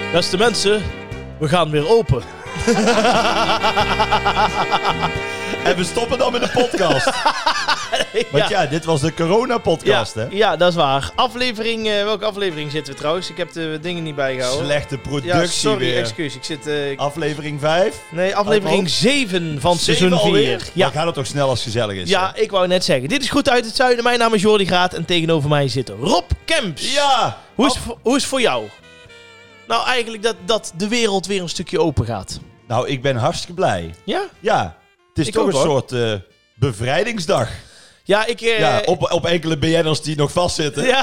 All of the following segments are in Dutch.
Beste mensen, we gaan weer open. En we stoppen dan met de podcast. Want ja, dit was de corona-podcast, hè? Ja, dat is waar. Welke aflevering zitten we trouwens? Ik heb de dingen niet bijgehouden. Slechte productie Ja, sorry, weer. excuus. Ik zit... Aflevering 5? Nee, aflevering 7 van seizoen 4. Ja. Maar gaat het toch snel als het gezellig is? Ja, ik wou net zeggen. Dit is Goed uit het Zuiden. Mijn naam is Jordi Graat en tegenover mij zit Rob Kemps. Ja! Hoe is het voor jou? Nou, eigenlijk dat de wereld weer een stukje open gaat. Nou, ik ben hartstikke blij. Ja? Ja, het is Ik toch ook, een soort bevrijdingsdag. Ja, Ja, op enkele BN'ers die nog vastzitten. Ja.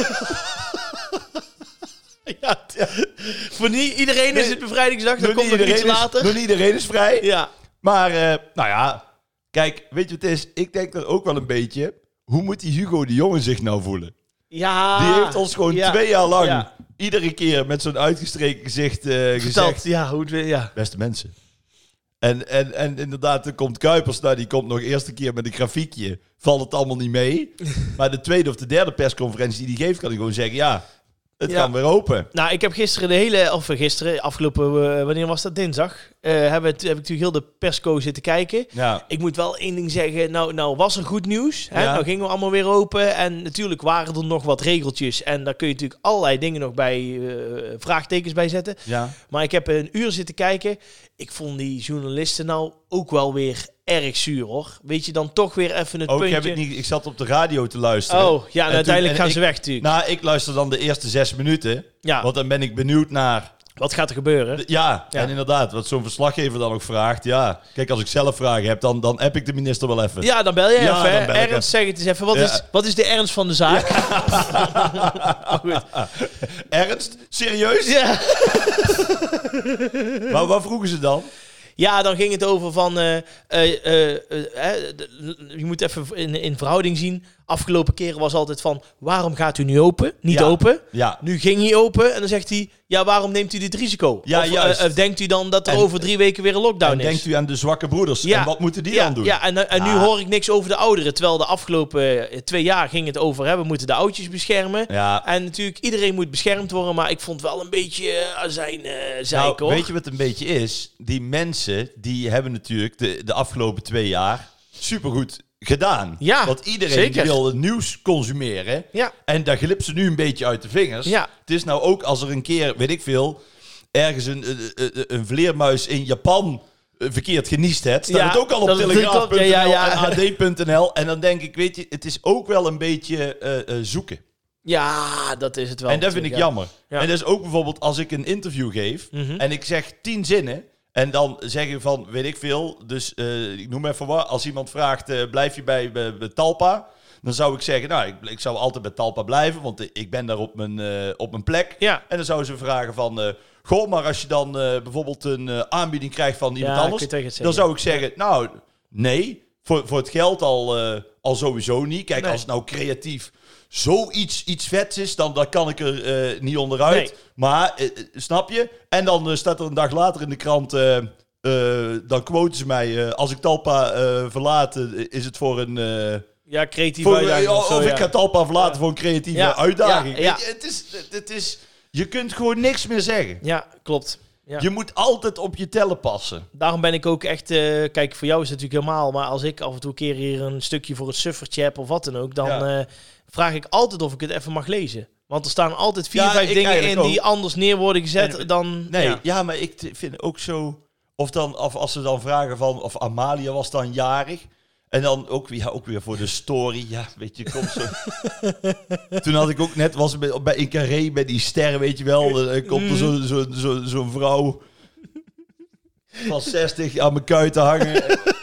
Ja, voor niet iedereen is het bevrijdingsdag, dan komt het iets later. Nog niet iedereen is vrij. Ja. Maar, nou ja, kijk, weet je wat het is? Ik denk er ook wel een beetje, hoe moet die Hugo de Jonge zich nou voelen? Ja. Die heeft ons gewoon 2 jaar lang, ja. iedere keer met zo'n uitgestreken gezicht Verteld, gezegd, beste mensen. En inderdaad, dan komt Kuipers, nou die komt nog eerste keer met een grafiekje, valt het allemaal niet mee. Maar de tweede of de derde persconferentie die geeft, kan hij gewoon zeggen, ja, het kan weer open. Nou, ik heb afgelopen, wanneer was dat? Dinsdag. Heb ik natuurlijk heel de persco zitten kijken. Ja. Ik moet wel één ding zeggen, nou was er goed nieuws. Hè? Ja. Nou gingen we allemaal weer open. En natuurlijk waren er nog wat regeltjes. En daar kun je natuurlijk allerlei dingen nog bij, vraagtekens bij zetten. Ja. Maar ik heb een uur zitten kijken. Ik vond die journalisten nou ook wel weer erg zuur, hoor. Weet je, dan toch weer even het puntje. Ik zat op de radio te luisteren. Oh, ja, en uiteindelijk gaan ze weg natuurlijk. Nou, ik luister dan de eerste 6 minuten. Ja. Want dan ben ik benieuwd naar... Wat gaat er gebeuren? Ja, en inderdaad, wat zo'n verslaggever dan ook vraagt. Ja, kijk, als ik zelf vragen heb, dan app ik de minister wel even. Ja, dan bel je Ja, even. dan bel ik Ernst, zeg het eens even. Wat is de ernst van de zaak? Ja. Goed. Ernst? Serieus? Ja. Maar wat vroegen ze dan? Ja, dan ging het over van... je moet even in verhouding zien. Afgelopen keren was altijd van... Waarom gaat u nu open? Niet open. Ja. Nu ging hij open. En dan zegt hij... Ja, waarom neemt u dit risico? Ja, of juist. Denkt u dan dat er over 3 weken weer een lockdown En is? denkt u aan de zwakke broeders? Ja. En wat moeten die dan doen? Ja, en nu hoor ik niks over de ouderen. Terwijl de afgelopen 2 jaar ging het over... we moeten de oudjes beschermen. Ja. En natuurlijk, iedereen moet beschermd worden. Maar ik vond wel een beetje zeik, hoor. Weet je wat het een beetje is? Die mensen, die hebben natuurlijk de afgelopen 2 jaar supergoed gedaan. Ja, want iedereen zeker. die wil het nieuws consumeren. Ja. En daar glipt ze nu een beetje uit de vingers. Ja. Het is nou ook als er een keer, weet ik veel... ergens een vleermuis in Japan verkeerd geniest heeft... staat het ook al op telegraaf.nl en ad.nl. En dan denk ik, weet je, het is ook wel een beetje zoeken. Ja, dat is het wel. En dat vind ik jammer. Ja. En dat is ook bijvoorbeeld als ik een interview geef... en ik zeg 10 zinnen... en dan zeg je van, weet ik veel... dus ik noem even wat... als iemand vraagt, blijf je bij Talpa... dan zou ik zeggen, nou, ik zou altijd bij Talpa blijven... want ik ben daar op mijn plek. Ja. En dan zouden ze vragen van... goh, maar als je dan bijvoorbeeld een aanbieding krijgt van iemand anders... dan zou ik zeggen, nou, nee... Voor het geld al sowieso niet. Kijk, als het nou creatief zoiets vets is, dan kan ik er niet onderuit. Nee. Maar, snap je? En dan staat er een dag later in de krant... dan quoten ze mij... als ik Talpa verlaat, is het voor een... creatieve uitdaging. Of ik ga Talpa verlaten voor een creatieve uitdaging. Ja. Het is, je kunt gewoon niks meer zeggen. Ja, klopt. Ja. Je moet altijd op je tellen passen. Daarom ben ik ook echt... kijk, voor jou is het natuurlijk helemaal... maar als ik af en toe een keer hier een stukje voor het suffertje heb of wat dan ook... dan vraag ik altijd of ik het even mag lezen. Want er staan altijd 4-5 dingen in die anders neer worden gezet dan... Nee, ja, maar ik vind ook zo... Of als ze dan vragen van... Of Amalia was dan jarig... En dan ook weer voor de story. Ja, weet je, komt zo. Toen had ik ook net, was bij in Carré bij die sterren, weet je wel. Dan komt er zo'n vrouw van 60 aan mijn kuiten hangen.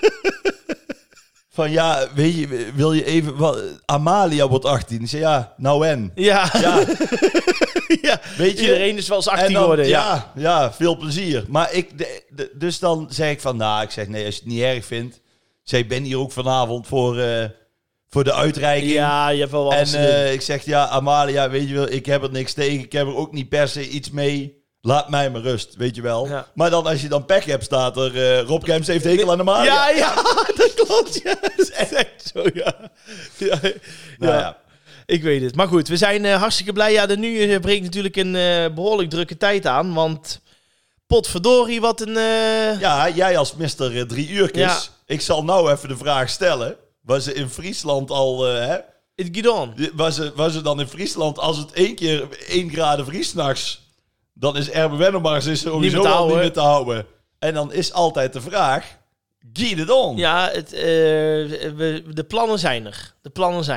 Van ja, weet je, wil je even... Amalia wordt 18. Ik zei ja, nou en? Ja. Ja. Weet je? Iedereen is wel eens 18 geworden. Ja, veel plezier. Maar dus dan zeg ik van, nou, ik zeg nee, als je het niet erg vindt. Ik ben hier ook vanavond voor de uitreiking. Ja, je hebt wel wat. En ik zeg, ja, Amalia, weet je wel, ik heb er niks tegen. Ik heb er ook niet per se iets mee. Laat mij maar rust, weet je wel. Ja. Maar dan, als je dan pech hebt, staat er... Rob Kemps heeft hekel aan Amalia. Ja, dat klopt. Ja, dat is echt zo, ja. Nou ja. Ik weet het. Maar goed, we zijn hartstikke blij. Ja, nu breekt natuurlijk een behoorlijk drukke tijd aan. Want potverdorie, wat een... Ja, jij als Mr. 3 uurtjes. Ja. Ik zal nou even de vraag stellen. Was ze in Friesland al... Het Gidon. Was ze dan in Friesland, als het 1 keer 1 graden vries 's nachts, dan is Erbe Wennemars sowieso al niet meer te houden. En dan is altijd de vraag, Gidon. Ja, de plannen zijn er. Ja.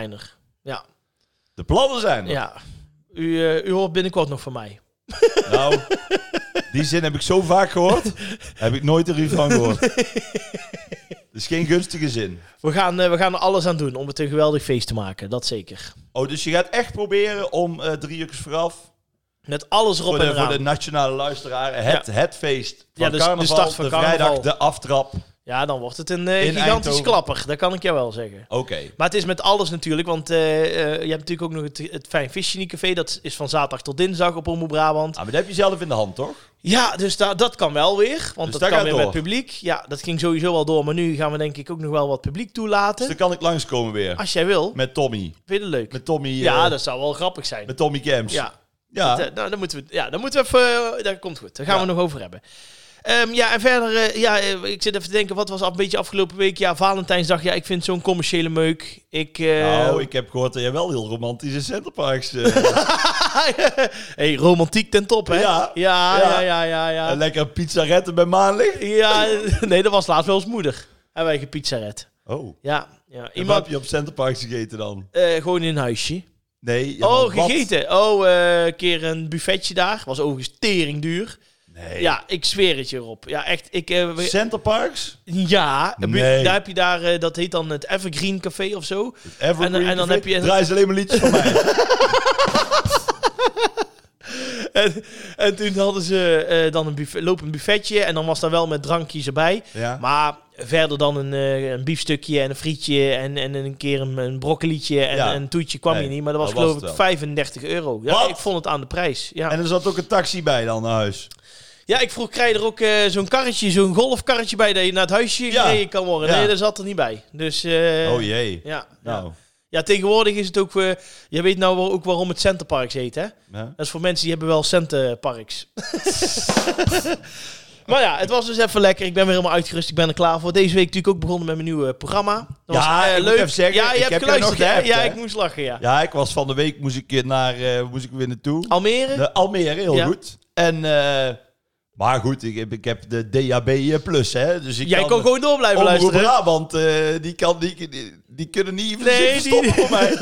De plannen zijn er? Ja. U hoort binnenkort nog van mij. Nou, die zin heb ik zo vaak gehoord. Heb ik nooit er iets van gehoord. Het is geen gunstige zin. We gaan er alles aan doen om het een geweldig feest te maken. Dat zeker. Oh, dus je gaat echt proberen om 3 uur vooraf... Met alles erop en eraan. Voor de nationale luisteraar. Het feest van dus carnaval. De start van carnaval. Vrijdag, de aftrap. Ja, dan wordt het een gigantische klapper. Dat kan ik jou wel zeggen. Oké. Maar het is met alles natuurlijk. Want je hebt natuurlijk ook nog het Fijn Visgenie Café. Dat is van zaterdag tot dinsdag op Omroep Brabant. Ah, maar dat heb je zelf in de hand, toch? Ja, dus dat kan wel weer. Want dus dat kan weer door. met publiek. Ja, dat ging sowieso wel door. Maar nu gaan we denk ik ook nog wel wat publiek toelaten. Dus dan kan ik langskomen weer. Als jij wil. Met Tommy. Vind je dat leuk? Met Tommy. Ja, dat zou wel grappig zijn. Met Tommy Camps. Ja. Ja. Dan moeten we even... Dat komt goed. Daar gaan we nog over hebben. En verder, ik zit even te denken, wat was een beetje afgelopen week? Ja, Valentijnsdag, ja, ik vind zo'n commerciële meuk. Ik heb gehoord dat jij wel heel romantische Centerparks... Hey, romantiek ten top, hè? Ja. Een lekker pizzaretten bij maanlicht? Ja, nee, dat was laatst wel eens moeder. Hebben wij gepizzaret. Oh. Ja. En wat heb je op Centerparks gegeten dan? Gewoon in een huisje. Nee. Ja, gegeten. Een keer een buffetje daar. Was overigens tering duur. Nee. Ja, ik zweer het je erop. Ja, echt. Centerparks? Ja, nee. Daar heb je daar, dat heet dan het Evergreen Café of zo. Het Evergreen en dan heb je draai ze alleen maar liedjes van mij. en toen hadden ze dan een lopend buffetje en dan was daar wel met drankjes erbij. Ja. Maar verder dan een biefstukje en een frietje en een keer een broccolietje en een toetje kwam je niet. Maar dat was geloof ik €35. Ja, ik vond het aan de prijs. Ja. En er zat ook een taxi bij dan naar huis? Ja, ik vroeg, krijg je er ook zo'n karretje, zo'n golfkarretje bij dat je naar het huisje gereden kan worden? Nee, dat zat er niet bij. Dus, oh jee. Ja. Nou. Ja, tegenwoordig is het ook... je weet nou ook waarom het Centerparks heet, hè? Ja. Dat is voor mensen die hebben wel Centerparks. Maar ja, het was dus even lekker. Ik ben weer helemaal uitgerust. Ik ben er klaar voor. Deze week natuurlijk ook begonnen met mijn nieuwe programma. Dat was, ik leuk. Moet even zeggen, ja, je hebt geluisterd, hè? Geappt, ja, ik moest lachen, ja. Ja, ik was van de week, moest ik weer naartoe. Almere? Almere, heel goed. En... maar goed, ik heb de DAB+, hè. Dus jij kan gewoon door blijven luisteren. Brabant, die kunnen niet even stoppen voor mij.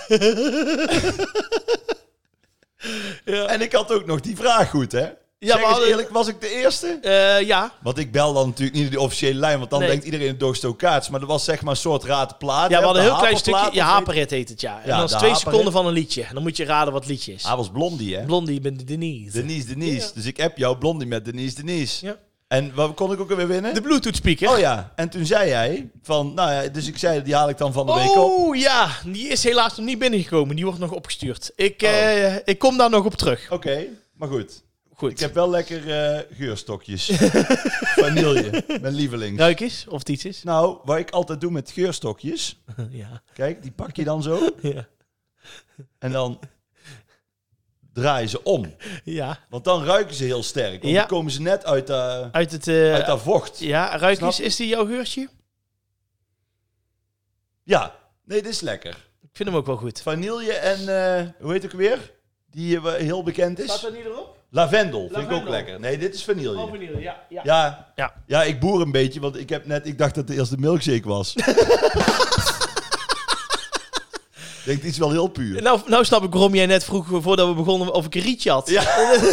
Ja. En ik had ook nog die vraag goed, hè. Ja, zeg eens eerlijk, was ik de eerste? Ja. Want ik bel dan natuurlijk niet de officiële lijn, want dan denkt iedereen het doorstokaats. Maar er was zeg maar een soort raadplaat. Ja, we hadden een heel klein stukje. Ja, Haperrit heet het, ja. En dan is 2 seconden van een liedje. En dan moet je raden wat het liedje is. Hij was Blondie, hè? Blondie met Denise. Denise. Ja. Dus ik heb jou Blondie met Denise. Ja. En wat kon ik ook alweer winnen? De Bluetooth speaker. Oh ja, en toen zei jij van, nou ja, dus ik zei, die haal ik dan van de week op. Oh ja, die is helaas nog niet binnengekomen. Die wordt nog opgestuurd. Ik kom daar nog op terug. Oké, maar goed. Ik heb wel lekker geurstokjes. Vanille, mijn lievelings. Ruik eens, of het iets is? Nou, wat ik altijd doe met geurstokjes. Ja. Kijk, die pak je dan zo. Ja. En dan draai je ze om. Ja. Want dan ruiken ze heel sterk. Want dan komen ze net uit dat vocht. Ja, ruik eens. Is die jouw geurtje? Ja. Nee, dit is lekker. Ik vind hem ook wel goed. Vanille en, hoe heet het ook weer? Die heel bekend is. Staat er niet erop? Lavendel, vind ik ook lekker. Nee, dit is vanille. Oh, vanille, ja. Ja, ik boer een beetje, want ik dacht dat het eerst de milkshake was. Denkt iets wel heel puur. Nou snap ik waarom jij net vroeg, voordat we begonnen, of ik een rietje had. Ja.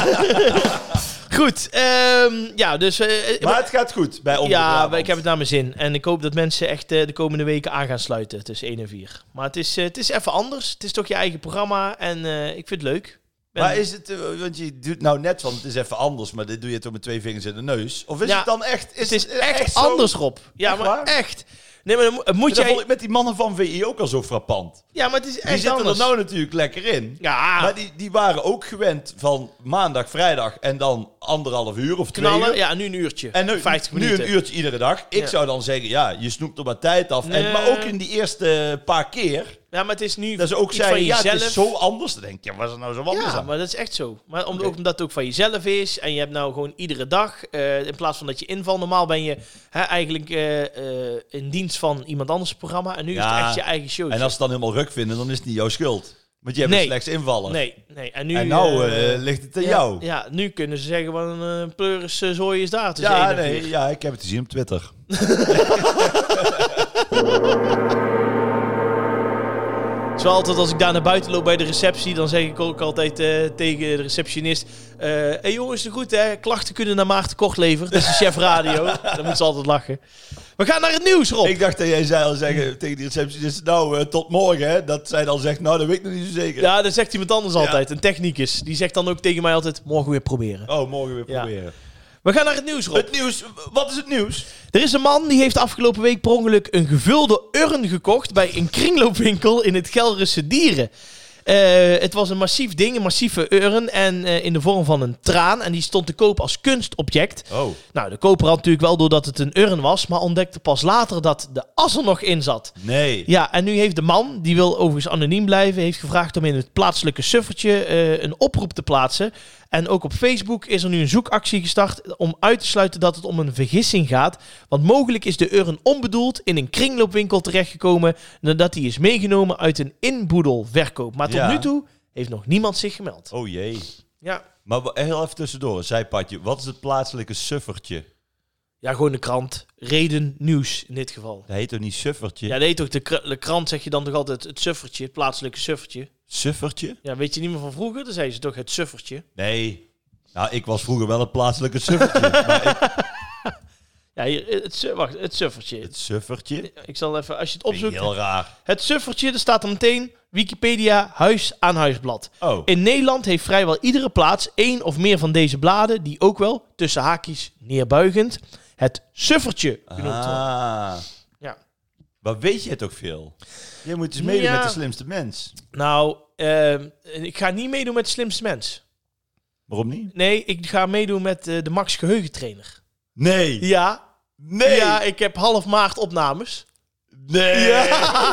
Goed, dus... maar het gaat goed bij Omroep Brabant. Ja, ik heb het naar mijn zin. En ik hoop dat mensen echt de komende weken aan gaan sluiten tussen 1 en 4. Maar het is even anders. Het is toch je eigen programma en ik vind het leuk. Maar is het, want je doet nou net van, het is even anders, maar dit doe je toch met 2 vingers in de neus? Of is het dan echt... Het is echt anders, Rob. Ja, echt maar waar? Echt. Nee, maar dan moet jij... vond ik met die mannen van VI ook al zo frappant. Ja, maar het is echt die zitten anders. er nou natuurlijk lekker in. Ja. Maar die waren ook gewend van maandag, vrijdag en dan 1,5 uur of 2 uur. Ja, nu een uurtje. En nu 50 minuten. Nu een uurtje iedere dag. Ik zou dan zeggen, ja, je snoept er wat tijd af. Maar ook in die eerste paar keer Ja, maar het is nu dat ze ook iets zeggen, van jezelf. Het is zo anders. Dan denk je, was het nou zo anders Ja, aan? maar dat is echt zo. Maar ook omdat het ook van jezelf is. En je hebt nou gewoon iedere dag, in plaats van dat je invalt. Normaal ben je eigenlijk in dienst van iemand anders programma. En nu is het echt je eigen show. En als ze het dan helemaal ruk vinden, dan is het niet jouw schuld. Want je hebt een slechts invaller. Nee. En nou ligt het aan jou. Ja, nu kunnen ze zeggen, wat een pleuris zooi is daar. Ja, ik heb het gezien op Twitter. Zo altijd als ik daar naar buiten loop bij de receptie, dan zeg ik ook altijd tegen de receptionist... hey jongens, is het goed hè? Klachten kunnen naar Maarten Kortlever. Dat is de chef radio. Dan moet ze altijd lachen. We gaan naar het nieuws, Rob. Ik dacht dat jij zei al zeggen tegen die receptionist... Nou, tot morgen, hè? Dat zij dan zegt, nou, dat weet ik nog niet zo zeker. Ja, dat zegt iemand anders altijd. Een technicus. Die zegt dan ook tegen mij altijd, morgen weer proberen. Oh, morgen weer proberen. We gaan naar het nieuws, Rob. Het nieuws, wat is het nieuws? Er is een man die heeft afgelopen week per ongeluk een gevulde urn gekocht bij een kringloopwinkel in het Gelderse Dieren. Het was een massief ding, een massieve urn en in de vorm van een traan. En die stond te koop als kunstobject. Oh. Nou, de koper had natuurlijk wel doordat het een urn was, maar ontdekte pas later dat de as er nog in zat. Nee. Ja, en nu heeft de man, die wil overigens anoniem blijven, heeft gevraagd om in het plaatselijke suffertje een oproep te plaatsen. En ook op Facebook is er nu een zoekactie gestart om uit te sluiten dat het om een vergissing gaat. Want mogelijk is de urn onbedoeld in een kringloopwinkel terechtgekomen nadat die is meegenomen uit een inboedelverkoop. Maar tot nu toe heeft nog niemand zich gemeld. Oh jee. Ja. Maar heel even tussendoor, een zijpadje. Wat is het plaatselijke suffertje? Ja, gewoon de krant. Reden Nieuws in dit geval. Dat heet toch niet suffertje? Ja, dat heet toch de krant, zeg je dan toch altijd het suffertje, het plaatselijke suffertje. Suffertje? Ja, weet je niet meer van vroeger? Dan zei ze toch het suffertje. Nee. Nou, ik was vroeger wel het plaatselijke suffertje. Ja, hier, het suffertje. Het suffertje? Ik zal even, als je het opzoekt. Heel raar. Het suffertje, er staat er meteen Wikipedia huis-aan-huisblad. Oh. In Nederland heeft vrijwel iedere plaats één of meer van deze bladen, die ook wel, tussen haakjes neerbuigend, het suffertje genoemd worden. Ja. Maar weet je toch veel? Je moet eens meedoen met de slimste mens. Nou, ik ga niet meedoen met de slimste mens. Waarom niet? Nee, ik ga meedoen met de Max Geheugentrainer. Nee. Ja. Nee. Ja, ik heb half maart opnames. Nee. Ja,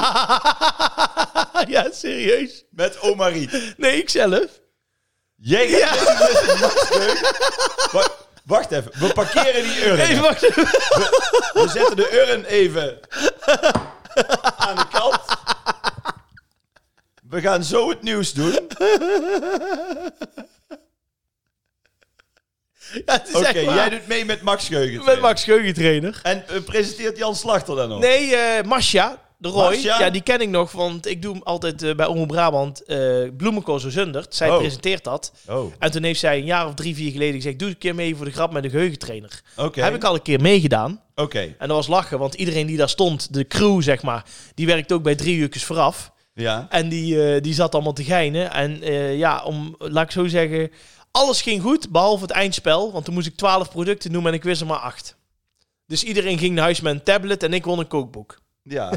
ja serieus. Met Omarie. Nee, ik zelf. Jij gaat met Max Geheugen. Wacht even, we parkeren die urn. Even wachten. We zetten de urn even aan de kant. We gaan zo het nieuws doen. Ja, Oké, jij doet mee met Max Geheugen. Met Max Geheugentrainer. En presenteert Jan Slachter dan nog? Nee, Masja, de Roy. Masja? Ja, die ken ik nog, want ik doe hem altijd bij Omroep Brabant. Bloemenkool zo Zundert. Zij presenteert dat. Oh. En toen heeft zij een jaar of 3-4 geleden gezegd, doe een keer mee voor de grap met de geheugentrainer. Oké. Heb ik al een keer meegedaan. Oké. En dat was lachen, want iedereen die daar stond, de crew zeg maar, die werkte ook bij 3 uurtjes vooraf. Ja. En die zat allemaal te geinen. En laat ik zo zeggen, alles ging goed, behalve het eindspel. Want toen moest ik 12 producten noemen en ik wist er maar 8. Dus iedereen ging naar huis met een tablet en ik won een kookboek. Ja.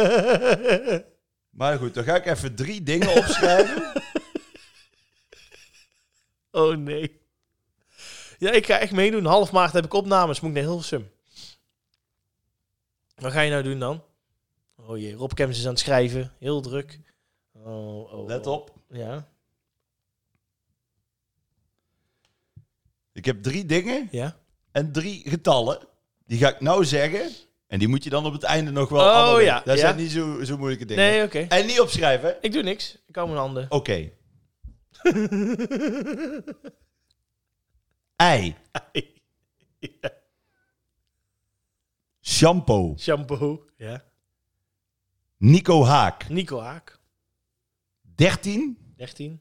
Maar goed, dan ga ik even 3 dingen opschrijven. Oh nee. Ja, ik ga echt meedoen. Half maart heb ik opnames, moet ik naar Hilversum. Wat ga je nou doen dan? Oh jee, Rob Kemps is aan het schrijven. Heel druk. Oh. Let op. Ja. Ik heb 3 dingen Ja. en 3 getallen. Die ga ik nou zeggen. En die moet je dan op het einde nog wel Oh, allemaal ja. weten. Dat Ja. zijn niet zo moeilijke dingen. Nee, oké. En niet opschrijven, hè? Ik doe niks. Ik hou mijn handen. Oké. Ei. Ja. Shampoo. Shampoo. Ja. Nico Haak. Nico Haak. 13. 13.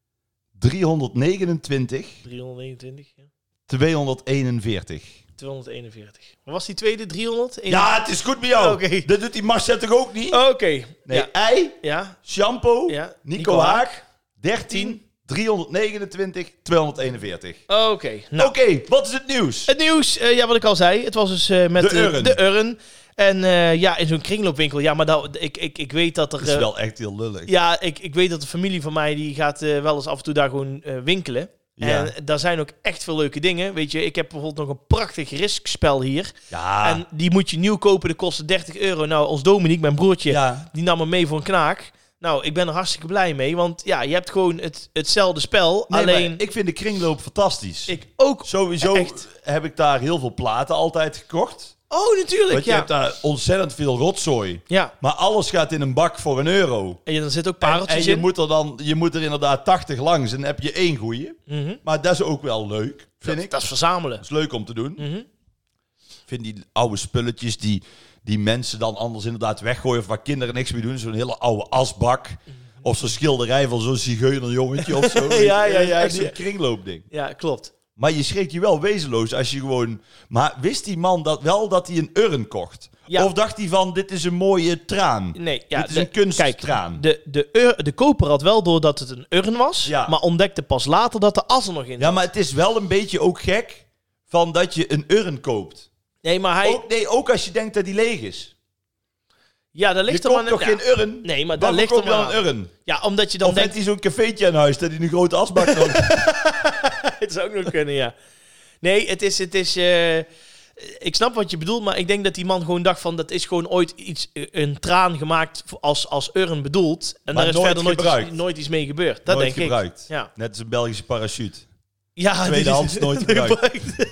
329. 329. Ja. 241. 241. Maar was die tweede 300? Ja, het is goed met jou. Oké. Dat doet die Marcel toch ook niet? Oké. Nee, Ja. ei, Ja. shampoo, Ja. Nico Haak, 13, 329, 241. Oké. Nou. Oké, wat is het nieuws? Het nieuws, wat ik al zei. Het was dus met de urn. En in zo'n kringloopwinkel. Ja, maar ik weet dat er... Dat is wel echt heel lullig. Ja, ik weet dat de familie van mij, die gaat wel eens af en toe daar gewoon winkelen. Ja. En daar zijn ook echt veel leuke dingen. Weet je, ik heb bijvoorbeeld nog een prachtig riskspel hier. Ja. En die moet je nieuw kopen, dat kostte €30. Nou, als Dominique, mijn broertje, die nam hem mee voor een knaak. Nou, ik ben er hartstikke blij mee. Want ja, je hebt gewoon hetzelfde spel. Nee, alleen... Ik vind de kringloop fantastisch. Ik ook. Sowieso heb ik daar heel veel platen altijd gekocht. Oh, natuurlijk, want je hebt daar ontzettend veel rotzooi. Ja. Maar alles gaat in een bak voor €1. En dan zit ook pareltjes en in. Je moet er inderdaad 80 langs en dan heb je 1 goeie. Mm-hmm. Maar dat is ook wel leuk, vind ik. Dat is verzamelen. Dat is leuk om te doen. Mm-hmm. Ik vind die oude spulletjes die mensen dan anders inderdaad weggooien... of waar kinderen niks mee doen. Zo'n hele oude asbak. Of zo'n schilderij van zo'n zigeunerjongetje of zo. ja. Echt zo'n kringloopding. Ja, klopt. Maar je schrikt je wel wezenloos als je gewoon... Maar wist die man dat hij een urn kocht? Ja. Of dacht hij van, dit is een mooie traan? Nee, ja, dit is een kunsttraan. De koper had wel door dat het een urn was... maar ontdekte pas later dat de as er nog in zat. Ja, maar het is wel een beetje ook gek... van dat je een urn koopt. Nee, maar hij... Ook als je denkt dat die leeg is. Ja, daar ligt je koopt toch geen urn? Nee, maar daar ligt er wel een urn. Ja, omdat je dan denkt... Of heeft hij zo'n cafeetje aan huis... dat hij een grote asbak heeft? Het zou ook nog kunnen, ja. Nee, het is ik snap wat je bedoelt, maar ik denk dat die man gewoon dacht van... dat is gewoon ooit een traan gemaakt als urn bedoeld. En maar daar is verder nooit iets mee gebeurd. Dat nooit denk gebruikt. Ik. Ja. Net als een Belgische parachute. Ja, tweedehands nooit gebruikt.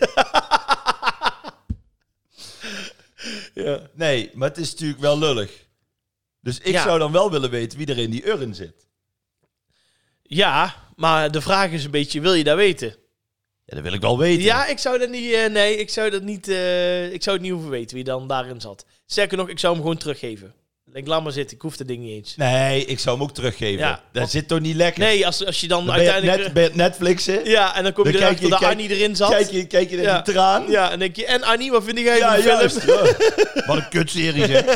Ja. Nee, maar het is natuurlijk wel lullig. Dus ik zou dan wel willen weten wie er in die urn zit. Ja, maar de vraag is een beetje, wil je dat weten? Ja, dat wil ik wel weten. Ja, ik zou dat niet... nee, ik zou het niet hoeven weten wie dan daarin zat. Sterker nog, ik zou hem gewoon teruggeven. Ik laat maar zitten, ik hoef dat ding niet eens. Nee, ik zou hem ook teruggeven. Ja, dat zit toch niet lekker? Nee, als je dan uiteindelijk... Ben je Netflixen? Ja, en dan kom je erachter dat Annie erin zat. Kijk je naar die traan? Ja, en denk je... En Annie, wat vind jij van de film? Ja. Wat een kutserie, zeg.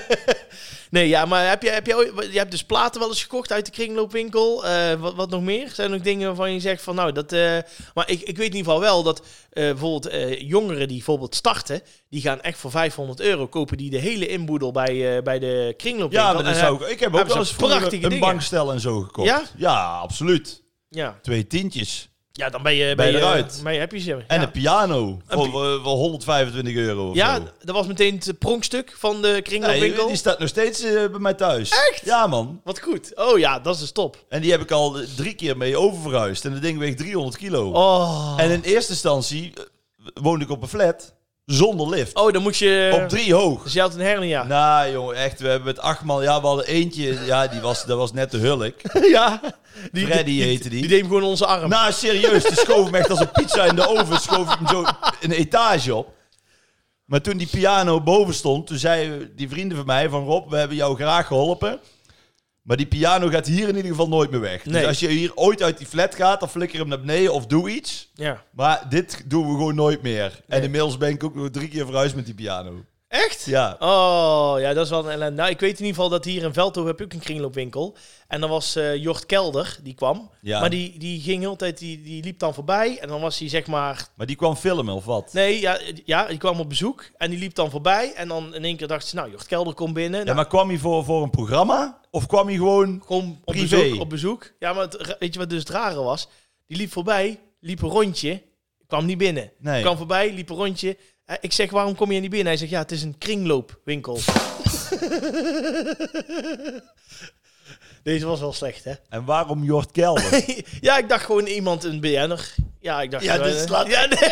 Nee, ja, maar je hebt dus platen wel eens gekocht uit de kringloopwinkel. Wat nog meer? Zijn er nog dingen waarvan je zegt van nou, dat... maar ik weet in ieder geval wel dat bijvoorbeeld jongeren die bijvoorbeeld starten, die gaan echt voor €500 kopen die de hele inboedel bij de kringloopwinkel. Ja, maar dat zou ik heb ook wel eens een bankstel en zo gekocht. Ja? Ja, absoluut. Ja. 2 tientjes. Ja, dan ben je eruit. Maar je heb je ze. En een piano voor €125 ja, zo. Dat was meteen het pronkstuk van de kringloopwinkel. Nee, die staat nog steeds bij mij thuis. Echt? Ja, man. Wat goed. Oh ja, dat is dus top. En die heb ik al 3 keer mee oververhuisd. En dat ding weegt 300 kilo. Oh. En in eerste instantie woonde ik op een flat zonder lift. Oh, dan moet je... Op 3 hoog. Dus je had een hernia. Nou, jongen, echt. We hebben met 8 man... Ja, we hadden eentje... Ja, dat was net de hulk. Ja. Freddy heette die. Die deed hem gewoon onze arm. Nou, serieus. Die schoof hem echt als een pizza in de oven. Schoof ik hem zo een etage op. Maar toen die piano boven stond, toen zeiden die vrienden van mij van Rob, we hebben jou graag geholpen. Maar die piano gaat hier in ieder geval nooit meer weg. Nee. Dus als je hier ooit uit die flat gaat, dan flikker hem naar beneden of doe iets. Ja. Maar dit doen we gewoon nooit meer. Nee. En inmiddels ben ik ook nog 3 keer verhuisd met die piano. Echt? Ja. Oh, ja, dat is wel een ellende. Nou, ik weet in ieder geval dat hier in Veldhoven heb ik ook een kringloopwinkel. En dan was Jort Kelder, die kwam. Ja. Maar die ging heel de tijd, die liep dan voorbij. En dan was hij zeg maar... Maar die kwam filmen of wat? Nee, ja, die kwam op bezoek. En die liep dan voorbij. En dan in één keer dacht ze, nou, Jort Kelder komt binnen. Ja, maar kwam hij voor een programma? Of kwam hij gewoon op bezoek? Ja, maar weet je wat dus het rare was? Die liep voorbij, liep een rondje. Kwam niet binnen. Nee. Kwam voorbij, liep een rondje. Ik zeg, waarom kom je niet binnen? Hij zegt, ja, het is een kringloopwinkel. Deze was wel slecht, hè? En waarom Jort Kelder? Ja, ik dacht gewoon iemand, een BN'er. Ja, ik dacht... Ja, dit slaat... Ja, nee.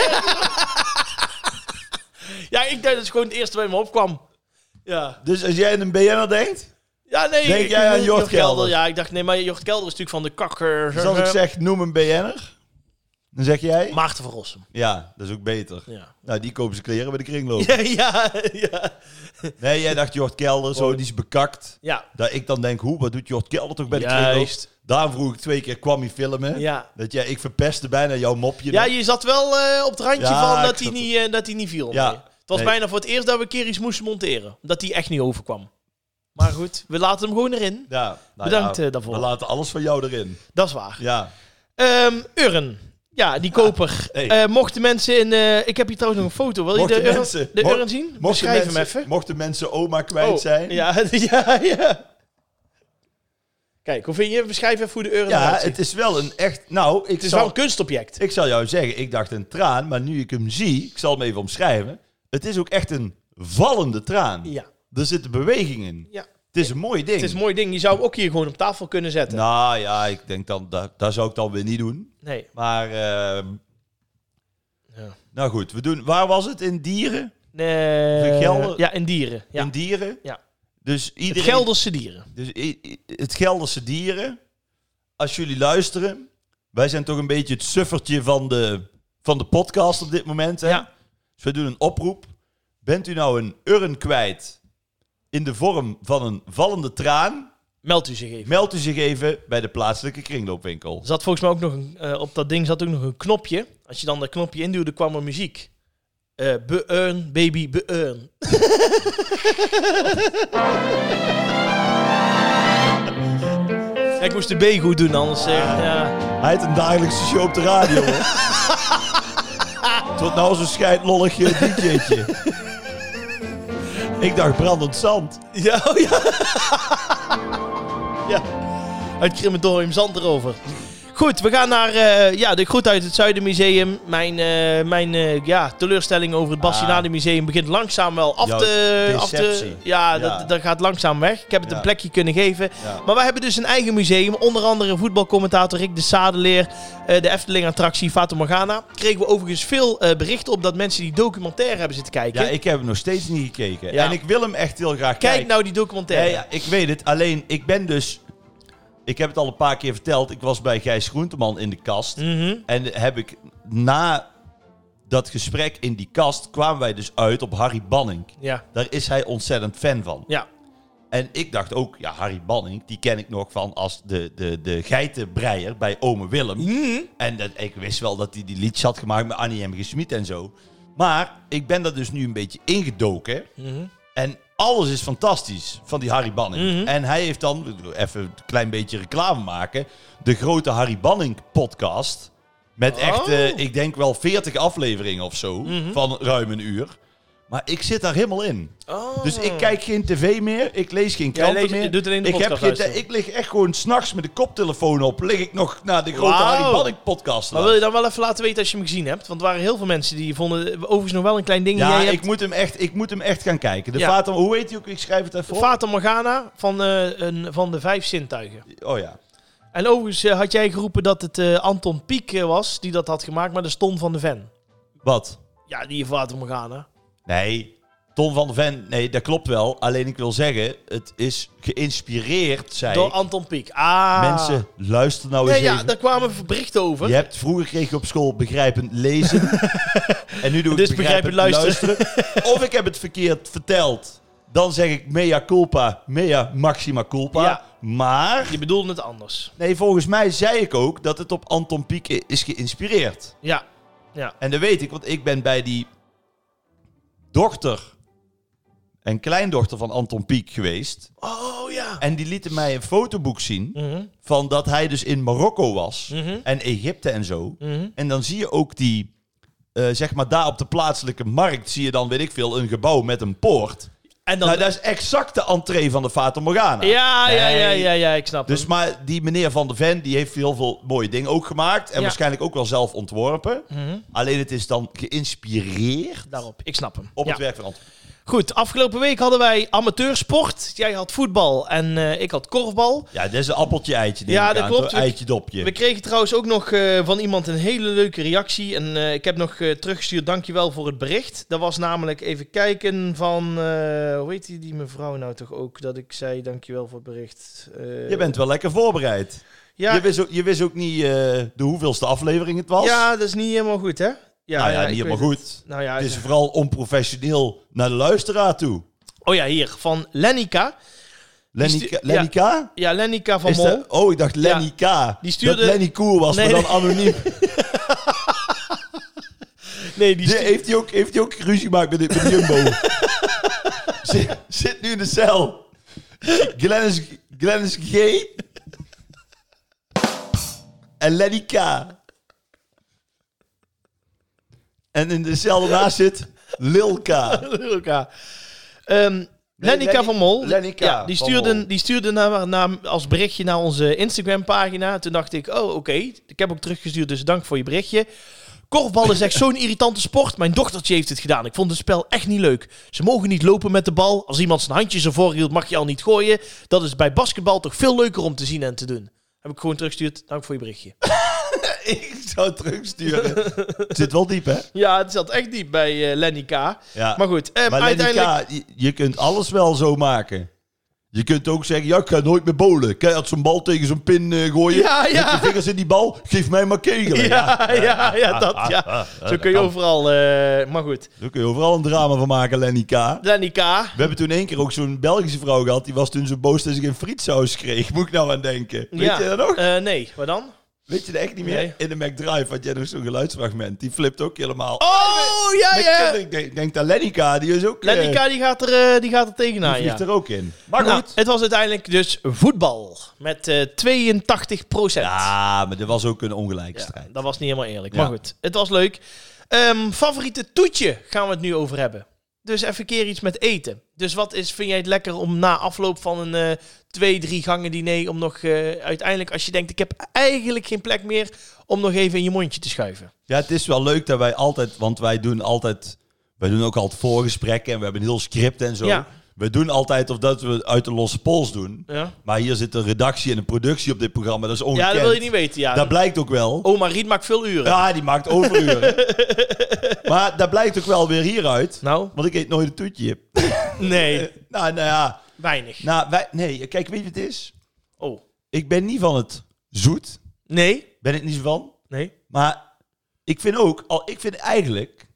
Ja, ik dacht dat het gewoon het eerste bij me opkwam. Ja. Dus als jij aan een BN'er denkt... Ja, nee. Denk jij aan Jort Kelder? Ja, ik dacht, nee, maar Jort Kelder is natuurlijk van de kakker. Dus als ik zeg, noem een BN'er... Dan zeg jij? Maarten van Rossum. Ja, dat is ook beter. Ja. Nou, die kopen ze kleren bij de kringloop. Ja. Nee, jij dacht Jort Kelder, zo, die is bekakt. Ja. Dat ik dan denk, wat doet Jort Kelder toch bij de kringloop? Daar vroeg ik 2 keer, kwam hij filmen? Ja. Ik verpestte bijna jouw mopje. Ja, je zat wel op het randje van dat hij niet viel. Ja. Nee. Het was bijna voor het eerst dat we een keer iets moesten monteren. Dat hij echt niet overkwam. Maar goed, we laten hem gewoon erin. Ja. Nou bedankt daarvoor. We laten alles van jou erin. Dat is waar. Ja. Urn. Ja, die koper. Hey. Mochten mensen in... ik heb hier trouwens nog een foto. Wil je de urn zien? Beschrijf hem even. Mochten mensen oma kwijt zijn. Ja. Kijk, hoe vind je? Beschrijf even hoe de urn eruit ziet. Het is wel een echt... Nou, het is wel een kunstobject. Ik zal jou zeggen, ik dacht een traan. Maar nu ik hem zie, ik zal hem even omschrijven. Het is ook echt een vallende traan. Ja. Er zit een beweging in. Ja. Het is een mooi ding. Het is een mooi ding. Je zou hem ook hier gewoon op tafel kunnen zetten. Nou ja, ik denk dan, dat zou ik dan weer niet doen. Nee. Maar, nou goed, waar was het? In Dieren? Ja, in Dieren. Ja. In Dieren? Ja. Dus iedereen, het Gelderse Dieren. Dus het Gelderse Dieren. Als jullie luisteren, wij zijn toch een beetje het suffertje van de podcast op dit moment. Hè? Ja. Dus we doen een oproep. Bent u nou een urn kwijt in de vorm van een vallende traan? Meld u zich even. Meld u zich even bij de plaatselijke kringloopwinkel. Er zat volgens mij ook nog op dat ding zat ook nog een knopje. Als je dan dat knopje induwde, kwam er muziek. Beurn, baby, beurn. Ik moest de B goed doen, anders ja. Hij heeft een dagelijkse show op de radio, hoor. Het wordt nou zo'n scheidlollig DJ'tje. Ik dacht brandend zand. Ja, oh ja. Ja. Het crematorium zand erover. Goed, we gaan naar de Groet uit het Zuidenmuseum. Mijn teleurstelling over het Bassinade Museum begint langzaam wel af te... Ja, dat gaat langzaam weg. Ik heb het een plekje kunnen geven. Ja. Maar wij hebben dus een eigen museum. Onder andere voetbalcommentator Rick de Sadeleer. De Efteling-attractie Fata Morgana. Kregen we overigens veel berichten op dat mensen die documentaire hebben zitten kijken. Ja, ik heb hem nog steeds niet gekeken. Ja. En ik wil hem echt heel graag kijken. Kijk nou die documentaire. Ja, ik weet het. Alleen, ik heb het al een paar keer verteld. Ik was bij Gijs Groenteman in de kast. Mm-hmm. En heb ik na dat gesprek in die kast kwamen wij dus uit op Harry Banning. Ja. Daar is hij ontzettend fan van. Ja. En ik dacht ook, Harry Banning, die ken ik nog van als de geitenbreier bij Ome Willem. Mm-hmm. En ik wist wel dat hij die liedjes had gemaakt met Annie M. G. Schmid en zo. Maar ik ben daar dus nu een beetje ingedoken. Mm-hmm. En alles is fantastisch van die Harry Banning. Mm-hmm. En hij heeft dan, even een klein beetje reclame maken, de grote Harry Banning podcast. Met echt, ik denk wel 40 afleveringen of zo, van ruim een uur. Maar ik zit daar helemaal in. Oh. Dus ik kijk geen tv meer, ik lees geen kranten meer. Je doet alleen de podcast ik lig echt gewoon 's nachts met de koptelefoon op, lig ik nog naar de grote Harry Banning podcast. Maar wil je dan wel even laten weten als je hem gezien hebt? Want er waren heel veel mensen die vonden overigens nog wel een klein ding. Ja, ik moet hem echt gaan kijken. Fata, hoe heet hij ook? Ik schrijf het even op. Fata Morgana van de 5 zintuigen. Oh ja. En overigens had jij geroepen dat het Anton Pieck was die dat had gemaakt, maar de Ton van de Ven. Wat? Ja, die Fata Morgana. Nee, Ton van de Ven, nee, dat klopt wel. Alleen ik wil zeggen, het is geïnspireerd, door Anton Pieck. Mensen, luister nou eens even. Ja, daar kwamen berichten over. Vroeger kreeg je op school begrijpend lezen. En nu doe ik dus begrijpend luisteren. Of ik heb het verkeerd verteld. Dan zeg ik mea culpa, mea maxima culpa. Ja. Maar... Je bedoelde het anders. Nee, volgens mij zei ik ook dat het op Anton Pieck is geïnspireerd. Ja. En dat weet ik, want ik ben bij die dochter en kleindochter van Anton Pieck geweest. Oh ja. En die lieten mij een fotoboek zien van dat hij dus in Marokko was en Egypte en zo. En dan zie je ook die, zeg maar daar op de plaatselijke markt zie je dan, weet ik veel, een gebouw met een poort. En dan, dat is exact de entree van de Fata Morgana. Ja, ik snap dus hem. Maar die meneer Van de Ven, die heeft heel veel mooie dingen ook gemaakt. En waarschijnlijk ook wel zelf ontworpen. Alleen het is dan geïnspireerd. Daarop, ik snap hem. Op het werk van Anton. Goed, afgelopen week hadden wij amateursport. Jij had voetbal en ik had korfbal. Ja, dit is een appeltje-eitje. Ja, dat klopt. Eitje-dopje. We kregen trouwens ook nog van iemand een hele leuke reactie. En ik heb nog teruggestuurd, dankjewel voor het bericht. Dat was namelijk, even kijken, van... hoe heet die mevrouw nou toch ook? Dat ik zei, dankjewel voor het bericht. Je bent wel lekker voorbereid. Ja. Je wist ook niet de hoeveelste aflevering het was. Ja, dat is niet helemaal goed, hè? Ja, niet helemaal goed. Het is vooral onprofessioneel naar de luisteraar toe. Oh ja, hier, van Lennika. Lennika? Ja, Lennika van Mol. Ik dacht Lenny K. Die stuurde... Dat Lenny Koer was, maar dan anoniem. Nee, heeft hij ook ruzie gemaakt met Jumbo? Zit nu in de cel. Glennis G. En Lenny K. En in de cel daarnaast zit Lilka. Lennika van Mol. Lennika Die stuurde naar als berichtje naar onze Instagram pagina. Toen dacht ik, oké. Ik heb ook teruggestuurd, dus dank voor je berichtje. Korfbal is echt zo'n irritante sport. Mijn dochtertje heeft het gedaan. Ik vond het spel echt niet leuk. Ze mogen niet lopen met de bal. Als iemand zijn handjes ervoor hield, mag je al niet gooien. Dat is bij basketbal toch veel leuker om te zien en te doen. Heb ik gewoon teruggestuurd. Dank voor je berichtje. Ik zou het terugsturen. Het zit wel diep, hè? Ja, het zat echt diep bij Lenny K. Ja. Maar goed, Maar uiteindelijk... Lenny K, je kunt alles wel zo maken. Je kunt ook zeggen, ja, ik ga nooit meer bowlen. Kijk, als zo'n bal tegen zo'n pin gooien. Ja. Met je vingers in die bal, geef mij maar kegelen. Ja. Zo kun je overal... maar goed. Zo kun je overal een drama van maken, Lenny K. Lenny K. We hebben toen 1 keer ook zo'n Belgische vrouw gehad. Die was toen zo boos dat ze geen frietsaus kreeg. Moet ik nou aan denken. Weet je dat nog? Nee, wat dan? Weet je dat echt niet meer? Nee. In de McDrive had jij nog zo'n geluidsfragment. Die flipt ook helemaal. Oh, ja. Ik denk dat Lenny K, die is ook... Lenny K, die gaat er tegenaan, die vliegt er ook in. Maar goed. Het was uiteindelijk dus voetbal. Met 82%. Ja, maar dat was ook een ongelijke strijd. Dat was niet helemaal eerlijk. Ja. Maar goed, het was leuk. Favoriete toetje gaan we het nu over hebben. Dus even een keer iets met eten. Dus vind jij het lekker om na afloop van een 2-3 gangen diner... om nog uiteindelijk, als je denkt, ik heb eigenlijk geen plek meer... om nog even in je mondje te schuiven. Ja, het is wel leuk dat wij altijd... Want wij doen ook altijd voorgesprekken... en we hebben een heel script en zo. Ja. We doen altijd of dat we uit de losse pols doen. Ja. Maar hier zit een redactie en een productie op dit programma. Dat is ongekend. Ja, dat wil je niet weten. Ja. Dat blijkt ook wel. Oma Riet maakt veel uren. Ja, die maakt overuren. Maar dat blijkt ook wel weer hieruit. Nou? Want ik eet nooit een toetje. Nee. nou ja. Weinig. Nee, kijk, weet je wat het is? Oh. Ik ben niet van het zoet. Nee. Ben ik niet zo van. Nee. Maar ik vind eigenlijk...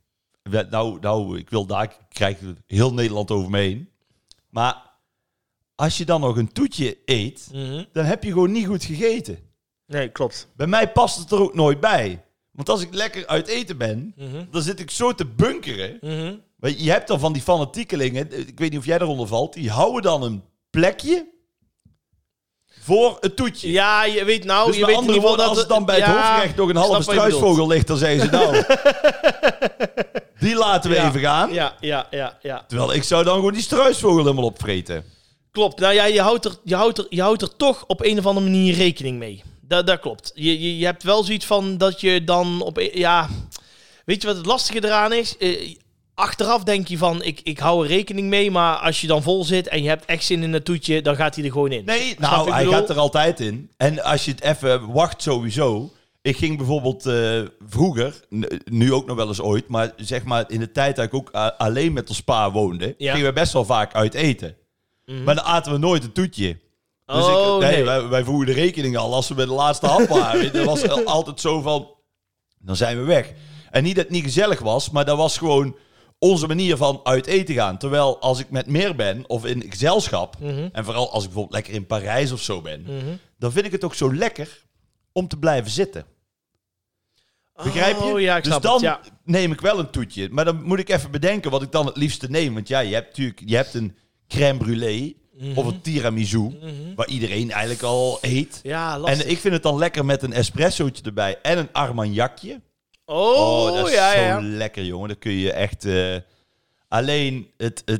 ik krijg heel Nederland over me heen. Maar als je dan nog een toetje eet, dan heb je gewoon niet goed gegeten. Nee, klopt. Bij mij past het er ook nooit bij. Want als ik lekker uit eten ben, dan zit ik zo te bunkeren. Je hebt dan van die fanatiekelingen, ik weet niet of jij eronder valt, die houden dan een plekje voor het toetje. Ja, je weet nou... Dus je weet in ieder geval dat als het dan bij het hoofdgerecht nog een halve struisvogel ligt, dan zeggen ze nou... die laten we even gaan. Ja. Terwijl ik zou dan gewoon die struisvogel helemaal opvreten. Klopt. Nou ja, je houdt er toch op een of andere manier rekening mee. Dat klopt. Je hebt wel zoiets van dat je dan op... Ja, weet je wat het lastige eraan is? Achteraf denk je van, ik hou er rekening mee, maar als je dan vol zit en je hebt echt zin in een toetje, dan gaat hij er gewoon in. Nee, nou, hij gaat er altijd in. En als je het even wacht sowieso. Ik ging bijvoorbeeld vroeger, nu ook nog wel eens ooit, maar zeg maar in de tijd dat ik ook alleen met ons pa woonde, gingen we best wel vaak uit eten. Maar dan aten we nooit een toetje. Dus wij vroegen de rekening al als we bij de laatste hap waren. Dat was altijd zo van, dan zijn we weg. En niet dat het niet gezellig was, maar dat was gewoon onze manier van uit eten gaan. Terwijl als ik met meer ben, of in gezelschap, en vooral als ik bijvoorbeeld lekker in Parijs of zo ben, dan vind ik het ook zo lekker om te blijven zitten. Begrijp je? Ja, ik dus snap dan het, neem ik wel een toetje. Maar dan moet ik even bedenken wat ik dan het liefste neem. Want ja, je hebt een crème brûlée of een tiramisu, waar iedereen eigenlijk al eet. Ja, lastig. En ik vind het dan lekker met een espressootje erbij en een armagnacje. Oh, dat is zo lekker, jongen. Dat kun je echt... alleen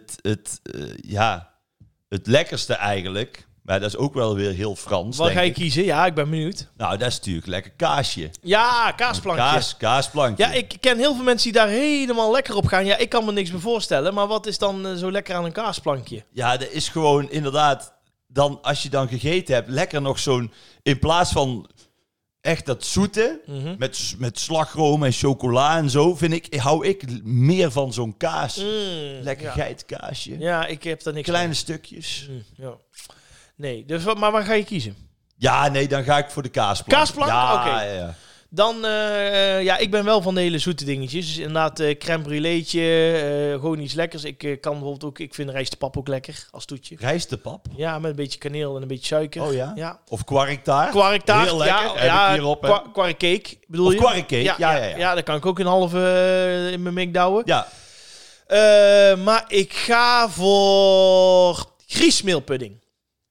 het lekkerste eigenlijk... Maar dat is ook wel weer heel Frans. Wat ga je kiezen? Ja, ik ben benieuwd. Nou, dat is natuurlijk lekker kaasje. Ja, kaasplankje. Kaasplankje. Ja, ik ken heel veel mensen die daar helemaal lekker op gaan. Ja, ik kan me niks meer voorstellen. Maar wat is dan zo lekker aan een kaasplankje? Ja, dat is gewoon inderdaad... Dan, als je dan gegeten hebt, lekker nog zo'n... In plaats van echt dat zoete, met slagroom en chocola en zo, hou ik meer van zo'n kaas. Lekker geitkaasje. Ja, ik heb daar niks Kleine stukjes. Ja. Nee, dus maar waar ga je kiezen? Ja, nee, dan ga ik voor de kaasplank. Kaasplank? Ja, oké. Ja. Dan, ik ben wel van de hele zoete dingetjes. Dus inderdaad, crème brûléetje, gewoon iets lekkers. Ik kan bijvoorbeeld ook, ik vind rijstepap ook lekker als toetje. Rijstepap? Ja, met een beetje kaneel en een beetje suiker. Oh ja? Of kwarktaart? Kwarktaart, heel lekker. Kwarkcake bedoel je? Of kwarkcake, ja. Daar kan ik ook een halve in mijn mik douwen. Ja. Maar ik ga voor griesmeelpudding.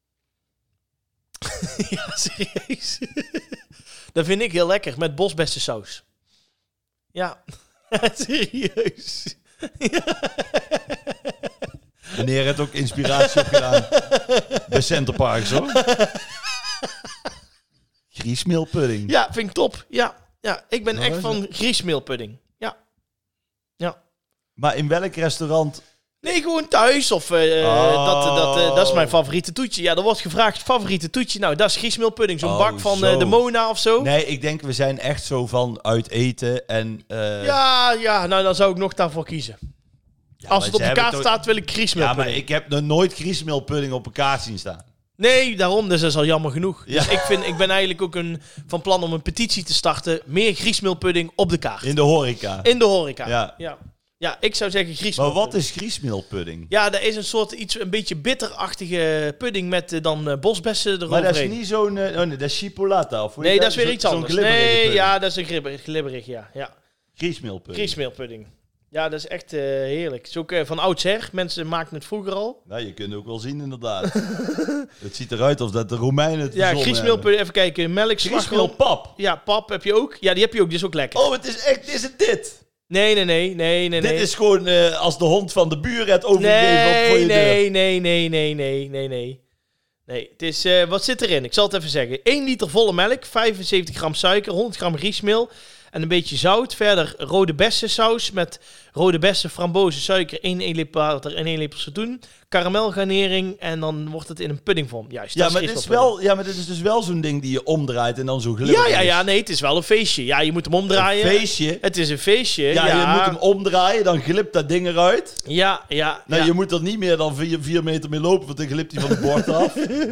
Ja, serieus. Dat vind ik heel lekker, met bosbessensaus. Ja, serieus. Meneer heeft ook inspiratie opgedaan bij Centerparks, hoor. Griesmeelpudding. Ja, vind ik top. Ja, Ja, ik ben echt van griesmeelpudding. Ja. Maar in welk restaurant? Nee, gewoon thuis. Of dat is mijn favoriete toetje. Ja, er wordt gevraagd, favoriete toetje. Nou, dat is griesmeelpudding. Zo'n bak van de Mona of zo. Nee, ik denk we zijn echt zo van uit eten en... Ja, nou dan zou ik nog daarvoor kiezen. Ja, als het op de kaart staat, wil ik griesmeelpudding. Ja, maar ik heb nog nooit griesmeelpudding op een kaart zien staan. Nee, daarom. Dus dat is al jammer genoeg. Ja. Dus ik ben eigenlijk ook van plan om een petitie te starten. Meer griesmeelpudding op de kaart. In de horeca. Ja, ik zou zeggen griesmeelpudding. Maar wat is griesmeelpudding? Ja, dat is een soort een beetje bitterachtige pudding met dan bosbessen eroverheen. Maar dat is niet zo'n... dat is chipolata. Of nee, dat is weer iets anders. Nee, ja, dat is een glibberig, ja. Griesmeelpudding. Ja, dat is echt heerlijk. Het is ook van oudsher. Mensen maakten het vroeger al. Nou, je kunt het ook wel zien inderdaad. Het ziet eruit alsof dat de Romeinen het verzonnen griesmeelpudding. Even kijken. Melk, griesmeelpap. Ja, pap heb je ook. Ja, die heb je ook. Die is ook lekker. Oh, het is echt... Is het dit? Nee. Dit is gewoon als de hond van de buur het overgegeven voor je deur. Nee, het is... wat zit erin? Ik zal het even zeggen. 1 liter volle melk, 75 gram suiker, 100 gram griesmeel en een beetje zout. Verder rode bessensaus met rode bessen, frambozen, suiker, 1 lepel water en 1 lepel citroen. Karamelgarnering en dan wordt het in een puddingvorm. Juist, maar dit is dus wel zo'n ding die je omdraait en dan zo glibberig Ja, nee, het is wel een feestje. Ja, je moet hem omdraaien. Een feestje? Het is een feestje, ja. Je moet hem omdraaien, dan glipt dat ding eruit. Ja. Nou, je moet er niet meer dan 4 meter mee lopen, want dan glipt hij van het bord af.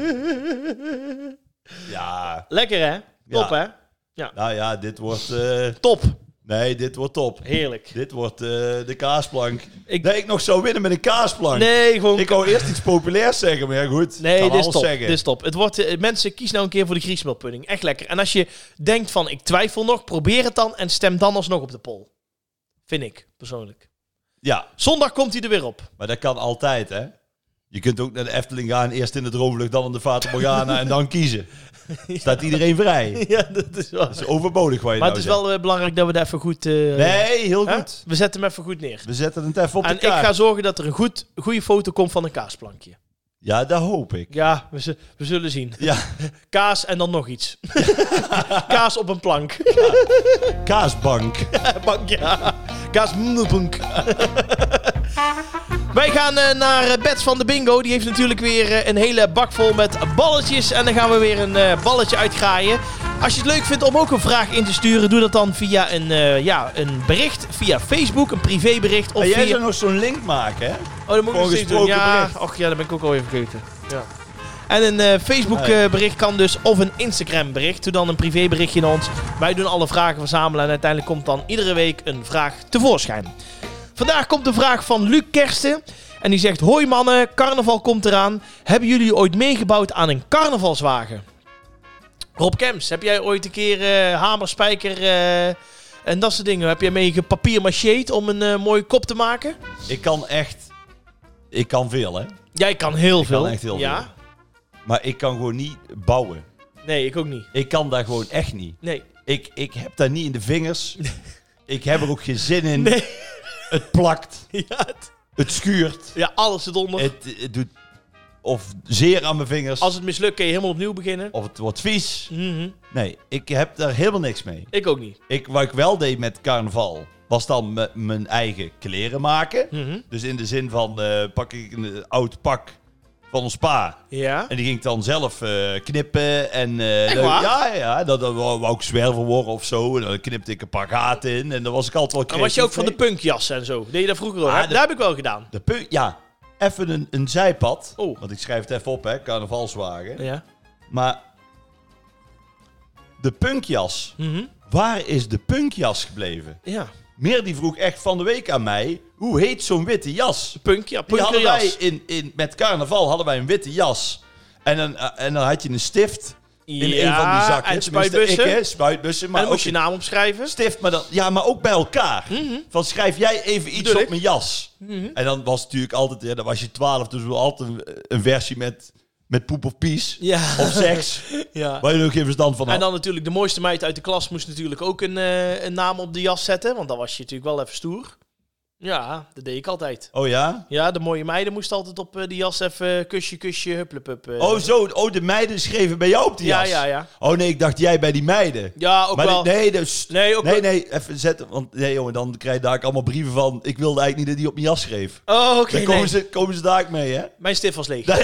Ja. Lekker, hè? Top, hè? Ja. Nou ja, dit wordt... Top. Nee, dit wordt top. Heerlijk. Dit wordt de kaasplank. Dat ik nog zou winnen met een kaasplank. Nee, gewoon... Ik wou eerst iets populairs zeggen, maar ja goed. Nee, dit is top. Dit is top. Het wordt, mensen, kies nou een keer voor de griesmeelpudding. Echt lekker. En als je denkt van, ik twijfel nog, probeer het dan en stem dan alsnog op de poll. Vind ik, persoonlijk. Ja. Zondag komt hij er weer op. Maar dat kan altijd, hè? Je kunt ook naar de Efteling gaan, eerst in de Droomvlucht, dan in de Fata Morgana en dan kiezen. Staat iedereen vrij? Ja, dat is wel. Dat is overbodig wat je maar het is wel belangrijk dat we dat even goed... nee, heel goed. We zetten hem even goed neer. We zetten het even op de kaart. En ik ga zorgen dat er een goede foto komt van een kaasplankje. Ja, dat hoop ik. Ja, we zullen zien. Ja. Kaas en dan nog iets. Kaas op een plank. Kaasbank. Bank, ja. Kaasbank. Wij gaan naar Bets van de Bingo. Die heeft natuurlijk weer een hele bak vol met balletjes. En dan gaan we weer een balletje uitgraaien. Als je het leuk vindt om ook een vraag in te sturen, doe dat dan via een bericht. Via Facebook, een privébericht. Of jij zou nog zo'n link maken, hè? Oh, dat moet ik nog steeds doen. Ja, och ja, dat ben ik ook al even vergeten. Ja. En een Facebook bericht kan dus, of een Instagram bericht. Doe dan een privéberichtje naar ons. Wij doen alle vragen verzamelen en uiteindelijk komt dan iedere week een vraag tevoorschijn. Vandaag komt de vraag van Luc Kersten. En die zegt, hoi mannen, carnaval komt eraan. Hebben jullie ooit meegebouwd aan een carnavalswagen? Rob Kemps, heb jij ooit een keer hamer, spijker en dat soort dingen? Heb jij mee gepapiermacheerd om een mooie kop te maken? Ik kan veel, hè? Jij kan heel veel. Ik kan echt heel veel. Maar ik kan gewoon niet bouwen. Nee, ik ook niet. Ik kan daar gewoon echt niet. Nee. Ik heb daar niet in de vingers. Ik heb er ook geen zin in. Nee. Het plakt. Ja, het schuurt. Ja, alles zit onder. Het doet of zeer aan mijn vingers. Als het mislukt, kun je helemaal opnieuw beginnen. Of het wordt vies. Mm-hmm. Nee, ik heb daar helemaal niks mee. Ik ook niet. Wat ik wel deed met carnaval, was dan mijn eigen kleren maken. Mm-hmm. Dus in de zin van, pak ik een oud pak van een spa. Ja. En die ging ik dan zelf knippen. En dat wou ik zwerver worden of zo. En dan knipte ik een paar gaten in. En dan was ik altijd wel creatief. En was je ook van de punkjas en zo? Deed je dat vroeger ook? Dat heb ik wel gedaan. Ja, even een zijpad. Oh. Want ik schrijf het even op, hè. Carnavalswagen. Ja. Maar de punkjas. Mm-hmm. Waar is de punkjas gebleven? Ja. Meer die vroeg echt van de week aan mij, hoe heet zo'n witte jas? Punkerjas. Met carnaval hadden wij een witte jas. En dan had je een stift in een van die zakken. En spuitbussen. Spuitbussen. Maar en dan moest je naam opschrijven. Stift, maar ook bij elkaar. Mm-hmm. Van schrijf jij even iets op mijn jas. Mm-hmm. En dan was het natuurlijk altijd, dan was je 12, dus we altijd een versie met poep of pies. Ja. Of seks. Ja. Waar je nog geen verstand van had. En dan natuurlijk de mooiste meid uit de klas moest natuurlijk ook een naam op de jas zetten. Want dan was je natuurlijk wel even stoer. Ja, dat deed ik altijd. Oh ja? Ja, de mooie meiden moesten altijd op die jas even kusje, hupplepup. De meiden schreven bij jou op die jas? Ja. Oh nee, ik dacht jij bij die meiden. Ja, ook maar wel. Nee, even zetten. Want nee jongen, dan krijg je daar allemaal brieven van. Ik wilde eigenlijk niet dat die op mijn jas schreef. Oh, oké. Dan komen ze daar ook mee, hè? Mijn stift was leeg.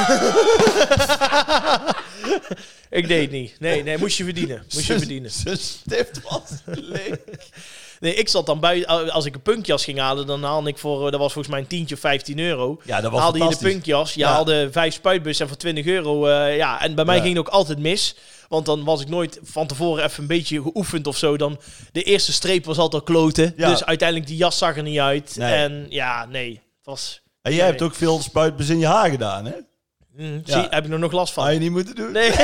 Ik deed het niet. Nee, moest je verdienen. Zijn stift was leeg. Nee, ik zat dan buiten. Als ik een punkjas ging halen, dan haalde ik voor... Dat was volgens mij een tientje of €15. Ja, dat was haalde je de fantastisch. punkjas. Je haalde 5 spuitbussen en voor €20. En bij mij ging het ook altijd mis. Want dan was ik nooit van tevoren even een beetje geoefend of zo. Dan de eerste streep was altijd al kloten. Ja. Dus uiteindelijk die jas zag er niet uit. Nee. En ja, nee. Het was... En jij hebt ook veel spuitbus in je haar gedaan, hè? Zie, heb ik nog last van. Had je niet moeten doen. Nee.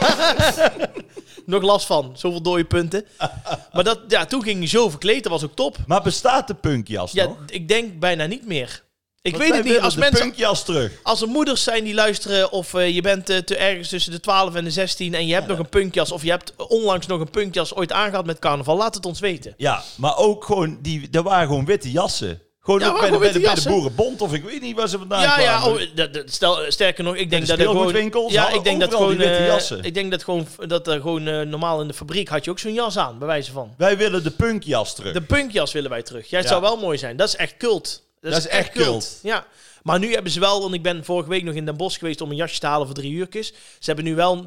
Nog last van. Zoveel dode punten. Maar toen ging je zo verkleed. Dat was ook top. Maar bestaat de punkjas nog? Ik denk bijna niet meer. Ik weet het niet. Als mensen punkjas terug. Als er moeders zijn die luisteren of je bent ergens tussen de 12 en de 16 en je hebt nog een punkjas of je hebt onlangs nog een punkjas ooit aangehad met carnaval, laat het ons weten. Ja, maar ook gewoon, er waren gewoon witte jassen. Gewoon ook bij de Boerenbond of ik weet niet waar ze vandaan kwamen. Sterker nog, ik denk dat er gewoon... Ja, ik denk dat gewoon... Ik denk dat er gewoon normaal in de fabriek had je ook zo'n jas aan, bij wijze van. Wij willen de punkjas terug. De punkjas willen wij terug. Ja, het zou wel mooi zijn. Dat is echt cult. Dat is echt cult. Ja. Maar nu hebben ze wel, want ik ben vorige week nog in Den Bosch geweest om een jasje te halen voor 3 uurtjes. Ze hebben nu wel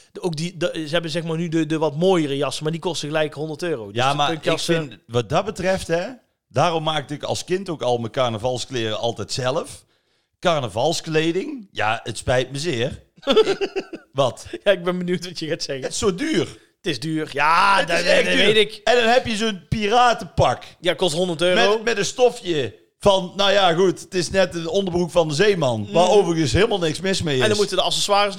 ze hebben zeg maar nu de wat mooiere jassen, maar die kosten gelijk €100. Dus ja, maar ik vind, wat dat betreft, hè, daarom maakte ik als kind ook al mijn carnavalskleren altijd zelf. Carnavalskleding, ja, het spijt me zeer. Wat? Ja, ik ben benieuwd wat je gaat zeggen. Het is zo duur. Het is duur. Ja, dat weet ik. En dan heb je zo'n piratenpak. Ja, kost €100. Met een stofje van, nou ja, goed, het is net de onderbroek van de zeeman. Waar overigens helemaal niks mis mee is. En dan moeten de accessoires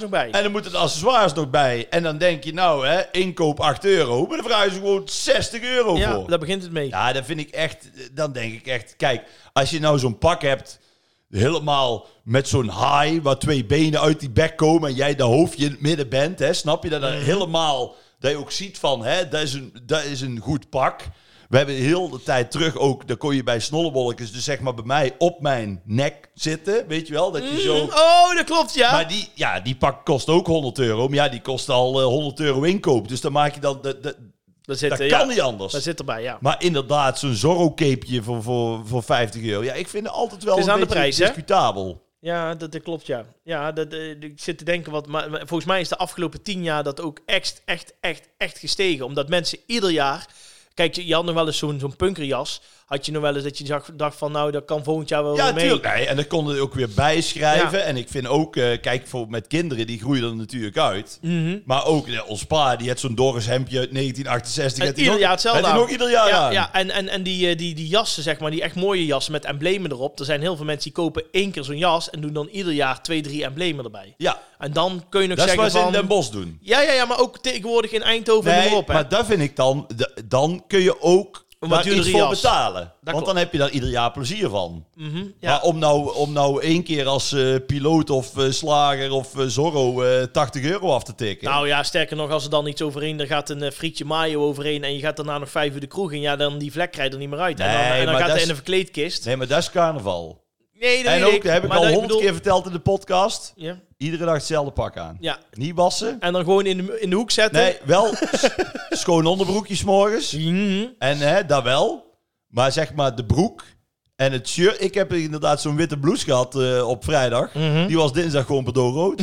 nog bij. En dan denk je, nou hè, inkoop €8. Maar dan vragen ze gewoon €60 voor. Ja, daar begint het mee. Ja, dat vind ik echt, dan denk ik echt, kijk, als je nou zo'n pak hebt, helemaal met zo'n haai, waar 2 benen uit die bek komen en jij de hoofdje in het midden bent, hè, snap je dat dan helemaal, dat je ook ziet van, hè, dat is een goed pak. We hebben heel de tijd terug ook, daar kon je bij Snollebolletjes, dus zeg maar bij mij op mijn nek zitten, weet je wel, dat je zo... Oh, dat klopt, ja. Maar die pak kost ook €100, maar ja, die kost al €100 inkoop, dus dan maak je dan... Dat kan niet anders. Dat zit erbij, ja. Maar inderdaad, zo'n Zorro-capeje voor €50. Ja, ik vind het altijd wel een beetje discutabel. Ja, dat klopt, ja. Ja, ik zit te denken, maar volgens mij is de afgelopen 10 jaar dat ook echt gestegen. Omdat mensen ieder jaar... Kijk, je had nog wel eens zo'n punkerjas. Had je nog wel eens dat je dacht van, nou, dat kan volgend jaar wel mee. Ja, tuurlijk. Nee, en dan konden er ook weer bijschrijven. Ja. En ik vind ook, kijk, bijvoorbeeld met kinderen, die groeien er natuurlijk uit. Mm-hmm. Maar ook ons pa, die had zo'n Doris hemdje uit 1968. En ieder jaar hetzelfde aan. Nog ieder jaar aan. Ja, en die jassen, zeg maar, die echt mooie jassen met emblemen erop. Er zijn heel veel mensen die kopen 1 keer zo'n jas en doen dan ieder jaar 2, 3 emblemen erbij. Ja. En dan kun je nog dat zeggen van... Dat is wat ze in Den Bosch doen. Ja, maar ook tegenwoordig in Eindhoven en erop. Maar dat vind ik dan kun je ook... daar iets voor betalen. Want dan heb je daar ieder jaar plezier van. Mm-hmm, ja. Maar om nou 1 keer als piloot of slager of Zorro €80 af te tikken. Nou ja, sterker nog, als er dan iets overheen, er gaat een frietje mayo overheen en je gaat daarna nog 5 uur de kroeg in, ja, dan die vlek krijg je er niet meer uit. Nee, en dan gaat hij in een verkleedkist. Nee, maar dat is carnaval. Nee, dat en ook, dat heb ik al 100 keer verteld in de podcast. Ja. Iedere dag hetzelfde pak aan. Ja. Niet wassen. En dan gewoon in de hoek zetten. Nee, wel schoon onderbroekjes morgens. Mm-hmm. En dat wel. Maar zeg maar de broek en het shirt. Ik heb inderdaad zo'n witte blouse gehad op vrijdag. Mm-hmm. Die was dinsdag gewoon bordeauxrood.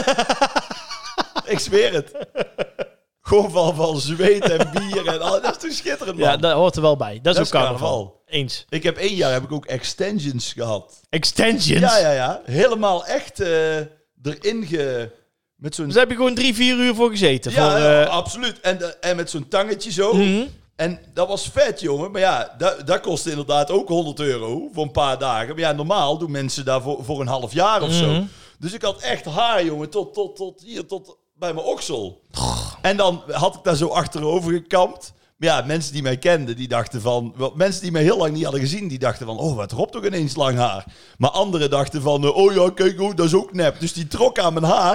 Ik zweer het. Gewoon van zweet en bier en alles. Dat is toch schitterend, man. Ja, dat hoort er wel bij. Dat is ook carnaval. Eens. Ik heb 1 jaar ook extensions gehad. Extensions? Ja. Helemaal echt erin met zo'n... Dus daar heb je gewoon 3-4 uur voor gezeten? Ja, absoluut. En met zo'n tangetje zo. Mm-hmm. En dat was vet, jongen. Maar ja, dat kostte inderdaad ook €100 voor een paar dagen. Maar ja, normaal doen mensen daar voor een half jaar of zo. Dus ik had echt haar, jongen, tot hier, tot bij mijn oksel. En dan had ik daar zo achterover gekamd. Maar ja, mensen die mij kenden, die dachten van... Mensen die mij heel lang niet hadden gezien, die dachten van... Oh, wat Rob toch ineens lang haar. Maar anderen dachten van... Oh ja, kijk, dat is ook nep. Dus die trok aan mijn haar.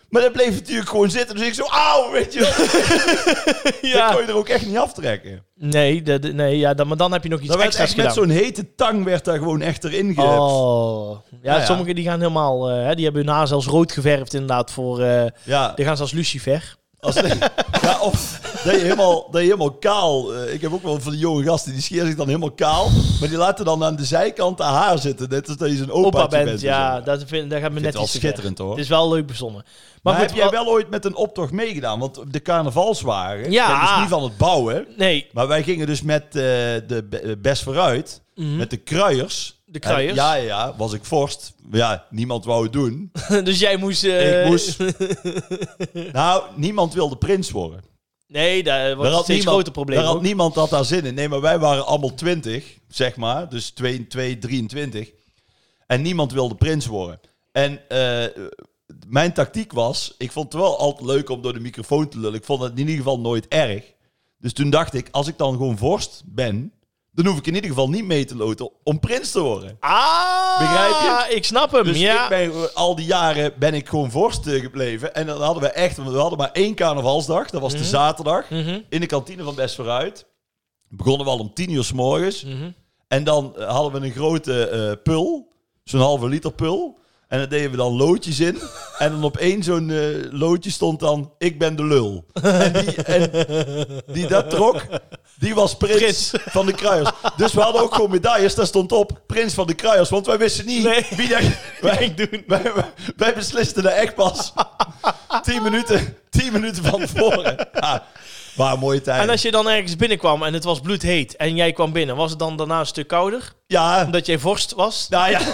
Maar dat bleef natuurlijk gewoon zitten. Dus ik zo, auw, weet je. Ja. Dat kon je er ook echt niet aftrekken. Nee, maar dan heb je nog iets extra's gedaan. Met zo'n hete tang werd daar gewoon echt erin ge... Oh. Ja, sommigen die gaan helemaal... die hebben hun haar zelfs rood geverfd inderdaad voor... Die gaan zelfs Lucifer. Of dat je helemaal kaal... ik heb ook wel van die jonge gasten, die scheren zich dan helemaal kaal. Maar die laten dan aan de zijkant haar zitten. Net als dat je zo'n opa bent. Ja, dat gaat me net iets schitterend, hoor. Het is wel leuk bezonnen. Maar goed, heb jij wel ooit met een optocht meegedaan? Want de carnavalswagen... Ja. Dat is niet van het bouwen. Nee. Maar wij gingen dus met de Best Vooruit. Met de kruiers... De kruiers? Ja, was ik vorst. Ja, niemand wou het doen. Dus jij moest... Ik moest... Nou, niemand wilde prins worden. Nee, dat was een steeds groter probleem. Daar had niemand dat daar zin in. Nee, maar wij waren allemaal 20, zeg maar. Dus 23. En niemand wilde prins worden. En mijn tactiek was... Ik vond het wel altijd leuk om door de microfoon te lullen. Ik vond het in ieder geval nooit erg. Dus toen dacht ik, als ik dan gewoon vorst ben... Dan hoef ik in ieder geval niet mee te loten om prins te worden. Begrijp je? Ik snap hem, dus al die jaren ben ik gewoon vorst gebleven. En dan hadden we hadden maar 1 carnavalsdag. Dat was de zaterdag. In de kantine van Best Vooruit. Begonnen we al om 10:00 's morgens. En dan hadden we een grote pul. Zo'n halve liter pul. En daar deden we dan loodjes in. En dan op 1 zo'n loodje stond dan... Ik ben de lul. En die dat trok... Die was prins van de Kruiers. Dus we hadden ook gewoon medailles. Daar stond op Prins van de Kruiers. Want wij wisten niet wie dat ging doen. Wij beslisten dat echt pas 10 minuten van tevoren. Maar een mooie tijd. En als je dan ergens binnenkwam en het was bloedheet en jij kwam binnen, was het dan daarna een stuk kouder? Ja. Omdat jij vorst was? Nou ja.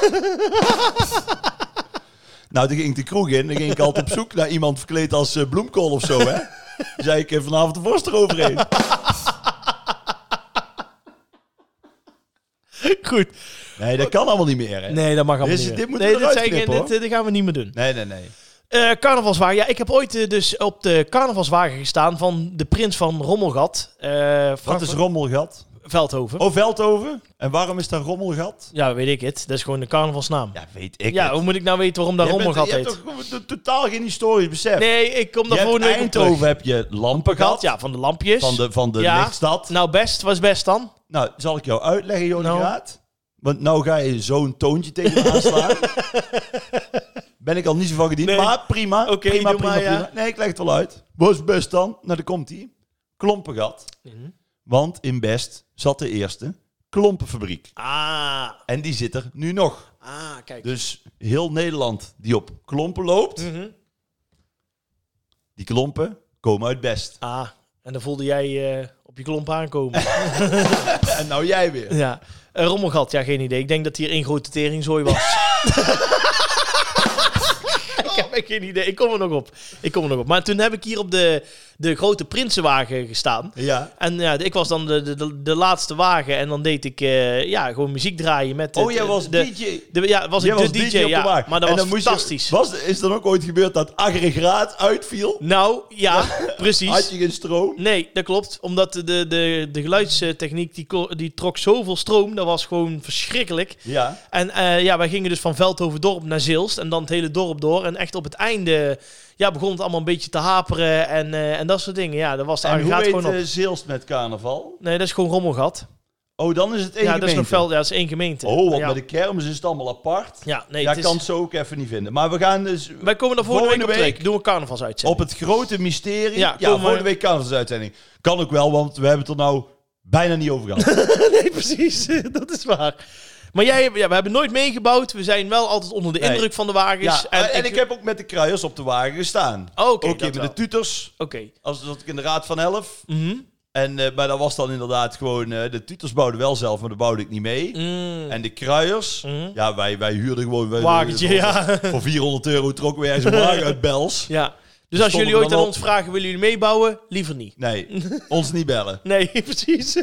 Nou, toen ging ik de kroeg in. Dan ging ik altijd op zoek naar iemand verkleed als bloemkool of zo, hè. Dan zei ik vanavond de vorst eroverheen. Goed. Nee, dat kan allemaal niet meer, hè? Nee, dat mag allemaal niet meer. Dit moeten we eruit knippen, hoor. Dit gaan we niet meer doen. Nee. Carnavalswagen. Ja, ik heb ooit dus op de carnavalswagen gestaan van de prins van Rommelgat. Wat is Rommelgat? Veldhoven. Oh, Veldhoven. En waarom is dat Rommelgat? Ja, weet ik het. Dat is gewoon de carnavalsnaam. Ja, weet ik Ja, hoe moet ik nou weten waarom dat Rommelgat heet? Je hebt toch totaal geen historisch besef? Nee, ik kom daar gewoon weer op terug. Eindhoven heb je Lampengat. Ja, van de lampjes. Van de lichtstad. Nou, best. Wat is best dan? Nou, zal ik jou uitleggen, Johnny. Want nou ga je zo'n toontje tegen me aanslaan. Ben ik al niet zo van gediend. Nee. Maar prima. Oké, prima. Nee, ik leg het wel uit. Wat is best dan? Nou, daar komt hij. Klompengat. Want in Best zat de eerste klompenfabriek. En die zit er nu nog. Kijk. Dus heel Nederland die op klompen loopt. Die klompen komen uit Best. En dan voelde jij op je klomp aankomen. En nou jij weer. Ja. Rommelgat, ja, geen idee. Ik denk dat hier 1 grote teringzooi was. Ik heb geen idee. Ik kom er nog op. Maar toen heb ik hier op de grote Prinsenwagen gestaan. Ja. En ja, ik was dan de laatste wagen. En dan deed ik gewoon muziek draaien met... jij was DJ? Was ik de DJ, ja. Maar dat was fantastisch. Is er ook ooit gebeurd dat aggregaat uitviel? Nou, ja, precies. Had je geen stroom? Nee, dat klopt. Omdat de geluidstechniek, die trok zoveel stroom. Dat was gewoon verschrikkelijk. Ja. En wij gingen dus van Veldhoven dorp naar Zilst. En dan het hele dorp door. En echt op het einde begon het allemaal een beetje te haperen. En dat soort dingen. Ja, dat was de aggregaat gewoon op. En hoe heet Zilst met carnaval? Nee, dat is gewoon Rommelgat. Oh, dan is het één gemeente? Dat is één gemeente. Oh, want bij de kermis is het allemaal apart. Ja, nee, het kan het zo ook even niet vinden. Maar we gaan dus... Wij komen er volgende week doen we carnavalsuitzending. Op het grote mysterie. Ja, volgende week carnavalsuitzending. Kan ook wel, want we hebben het er nou bijna niet over gehad. Nee, precies. Dat is waar. Maar we hebben nooit meegebouwd. We zijn wel altijd onder de indruk van de wagens. Ja, en ik heb ook met de kruiers op de wagen gestaan. Oké, ook met de tuters. Oké. Als zat ik in de Raad van 11. Maar dat was dan inderdaad gewoon... de tuters bouwden wel zelf, maar daar bouwde ik niet mee. En de kruiers... Ja, wij huurden gewoon... Wagentje, voor €400 trokken wij een wagen uit Bels. Ja. Dus als jullie ooit aan ons vragen, willen jullie meebouwen? Liever niet. Nee, ons niet bellen. Nee, precies.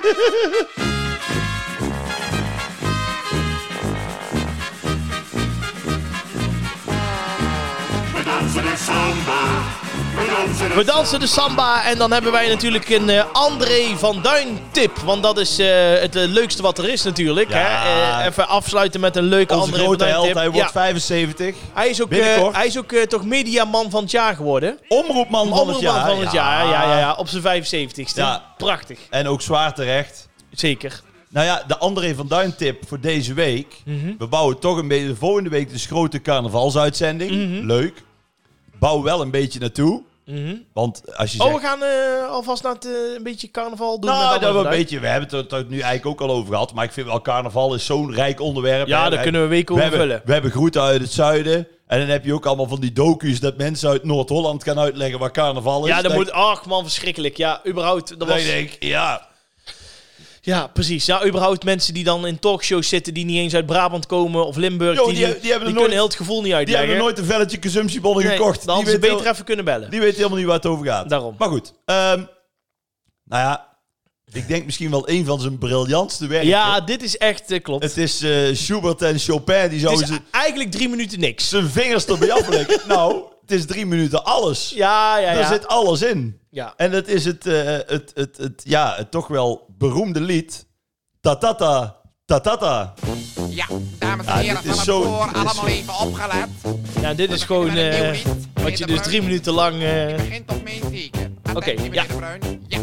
We dansen We dansen de samba en dan hebben wij natuurlijk een André van Duin tip. Want dat is het leukste wat er is natuurlijk. Ja. Hè? Even afsluiten met een leuke Onze André van Duin held, tip. hij wordt 75. Hij is ook toch mediaman van het jaar geworden. Omroepman van het jaar. Ja, op zijn 75ste. Ja. Prachtig. En ook zwaar terecht. Zeker. Nou ja, de André van Duin tip voor deze week. We bouwen toch een beetje de volgende week dus grote carnavalsuitzending. Leuk. Bouw wel een beetje naartoe. Want als je zegt... we gaan alvast naar een beetje carnaval doen. Nou, dat we een beetje. We hebben het er nu eigenlijk ook al over gehad. Maar ik vind wel, carnaval is zo'n rijk onderwerp. Ja, daar kunnen we weken over vullen. We hebben groeten uit het zuiden. En dan heb je ook allemaal van die docu's dat mensen uit Noord-Holland gaan uitleggen waar carnaval is. Ja, dat moet... Ach man, verschrikkelijk. Ja, überhaupt. Dat was... Ik denk, ja... Ja, precies. Ja, überhaupt mensen die dan in talkshows zitten die niet eens uit Brabant komen of Limburg, die kunnen heel het gevoel niet uitleggen. Die hebben nooit een velletje consumptiebonnen gekocht. Dan hadden ze beter even kunnen bellen. Die weten helemaal niet waar het over gaat. Daarom. Maar goed. Nou ja, ik denk misschien wel een van zijn briljantste werken. Ja, dit is echt, klopt. Het is Schubert en Chopin. Die zouden het is eigenlijk 3 minuten niks. Zijn vingers erbij afleggen. Nou, het is 3 minuten alles. Ja. Daar zit alles in. Ja. En dat is het toch wel beroemde lied. Tatata, tatata. Ja, dames en heren van het koor, allemaal even opgelet. Ja, dit is gewoon wat je dus 3 minuten lang... Begint op mijn teken. Oké, ja. Ja.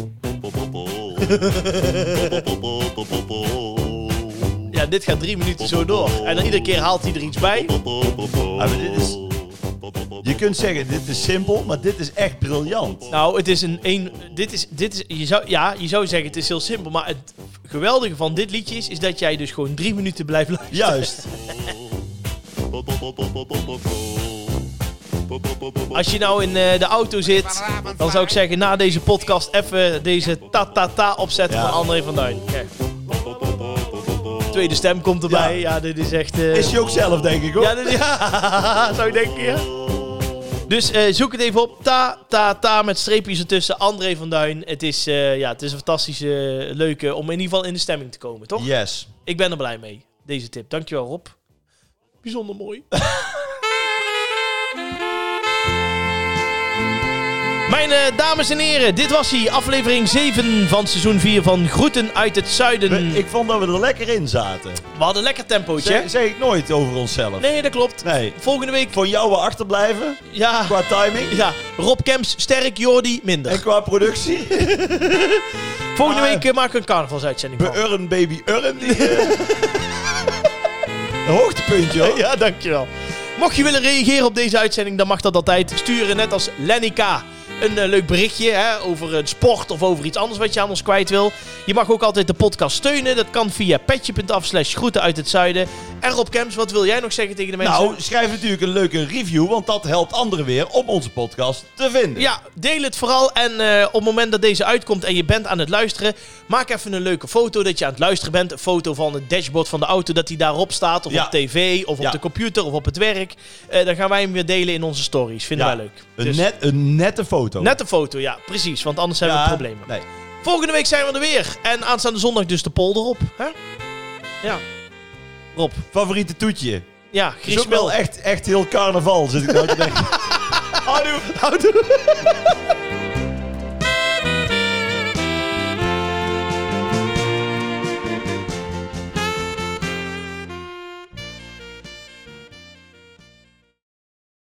Ja, dit gaat 3 minuten zo door. En dan iedere keer haalt hij er iets bij. Maar dit is... Je kunt zeggen, dit is simpel, maar dit is echt briljant. Nou, het is je zou zeggen, het is heel simpel. Maar het geweldige van dit liedje is dat jij dus gewoon 3 minuten blijft luisteren. Juist. Als je nou in de auto zit, dan zou ik zeggen, na deze podcast even deze ta-ta-ta opzetten van André van Duin. Kijk. Tweede stem komt erbij. Ja, dit is echt... Is je ook zelf, denk ik, hoor. Ja, zou ik denken, ja. Dus zoek het even op. Ta-ta-ta met streepjes ertussen. André van Duin. Het is een fantastische, leuke om in ieder geval in de stemming te komen, toch? Yes. Ik ben er blij mee. Deze tip. Dankjewel, Rob. Bijzonder mooi. Mijn dames en heren, dit was hij. Aflevering 7 van seizoen 4 van Groeten uit het Zuiden. Ik vond dat we er lekker in zaten. We hadden een lekker tempootje. Zeg ik nooit over onszelf. Nee, dat klopt. Nee. Volgende week... Voor jou wel achterblijven. Ja. Qua timing. Ja. Rob Kemps, sterk, Jordi, minder. En qua productie. Volgende week maken we een carnavalsuitzending van. Urn, baby Urn. Een hoogtepuntje, hoor. Ja, dankjewel. Mocht je willen reageren op deze uitzending, dan mag dat altijd. Sturen net als Lenny K. een leuk berichtje over het sport of over iets anders wat je aan ons kwijt wil. Je mag ook altijd de podcast steunen. Dat kan via petje.af/groeten uit het zuiden. En Rob Kemps, wat wil jij nog zeggen tegen de mensen? Nou, schrijf natuurlijk een leuke review, want dat helpt anderen weer om onze podcast te vinden. Ja, deel het vooral. En op het moment dat deze uitkomt en je bent aan het luisteren, maak even een leuke foto dat je aan het luisteren bent. Een foto van het dashboard van de auto, dat die daarop staat. Of op tv, of op de computer, of op het werk. Dan gaan wij hem weer delen in onze stories. Vinden wij leuk. Een nette foto. Nette foto, ja, precies. Want anders hebben we problemen. Nee. Volgende week zijn we er weer. En aanstaande zondag dus de polder op. Hè? Ja. Rob. Favoriete toetje? Ja, Gries is ook wel echt heel carnaval, zit ik nou te denken. Houdoe.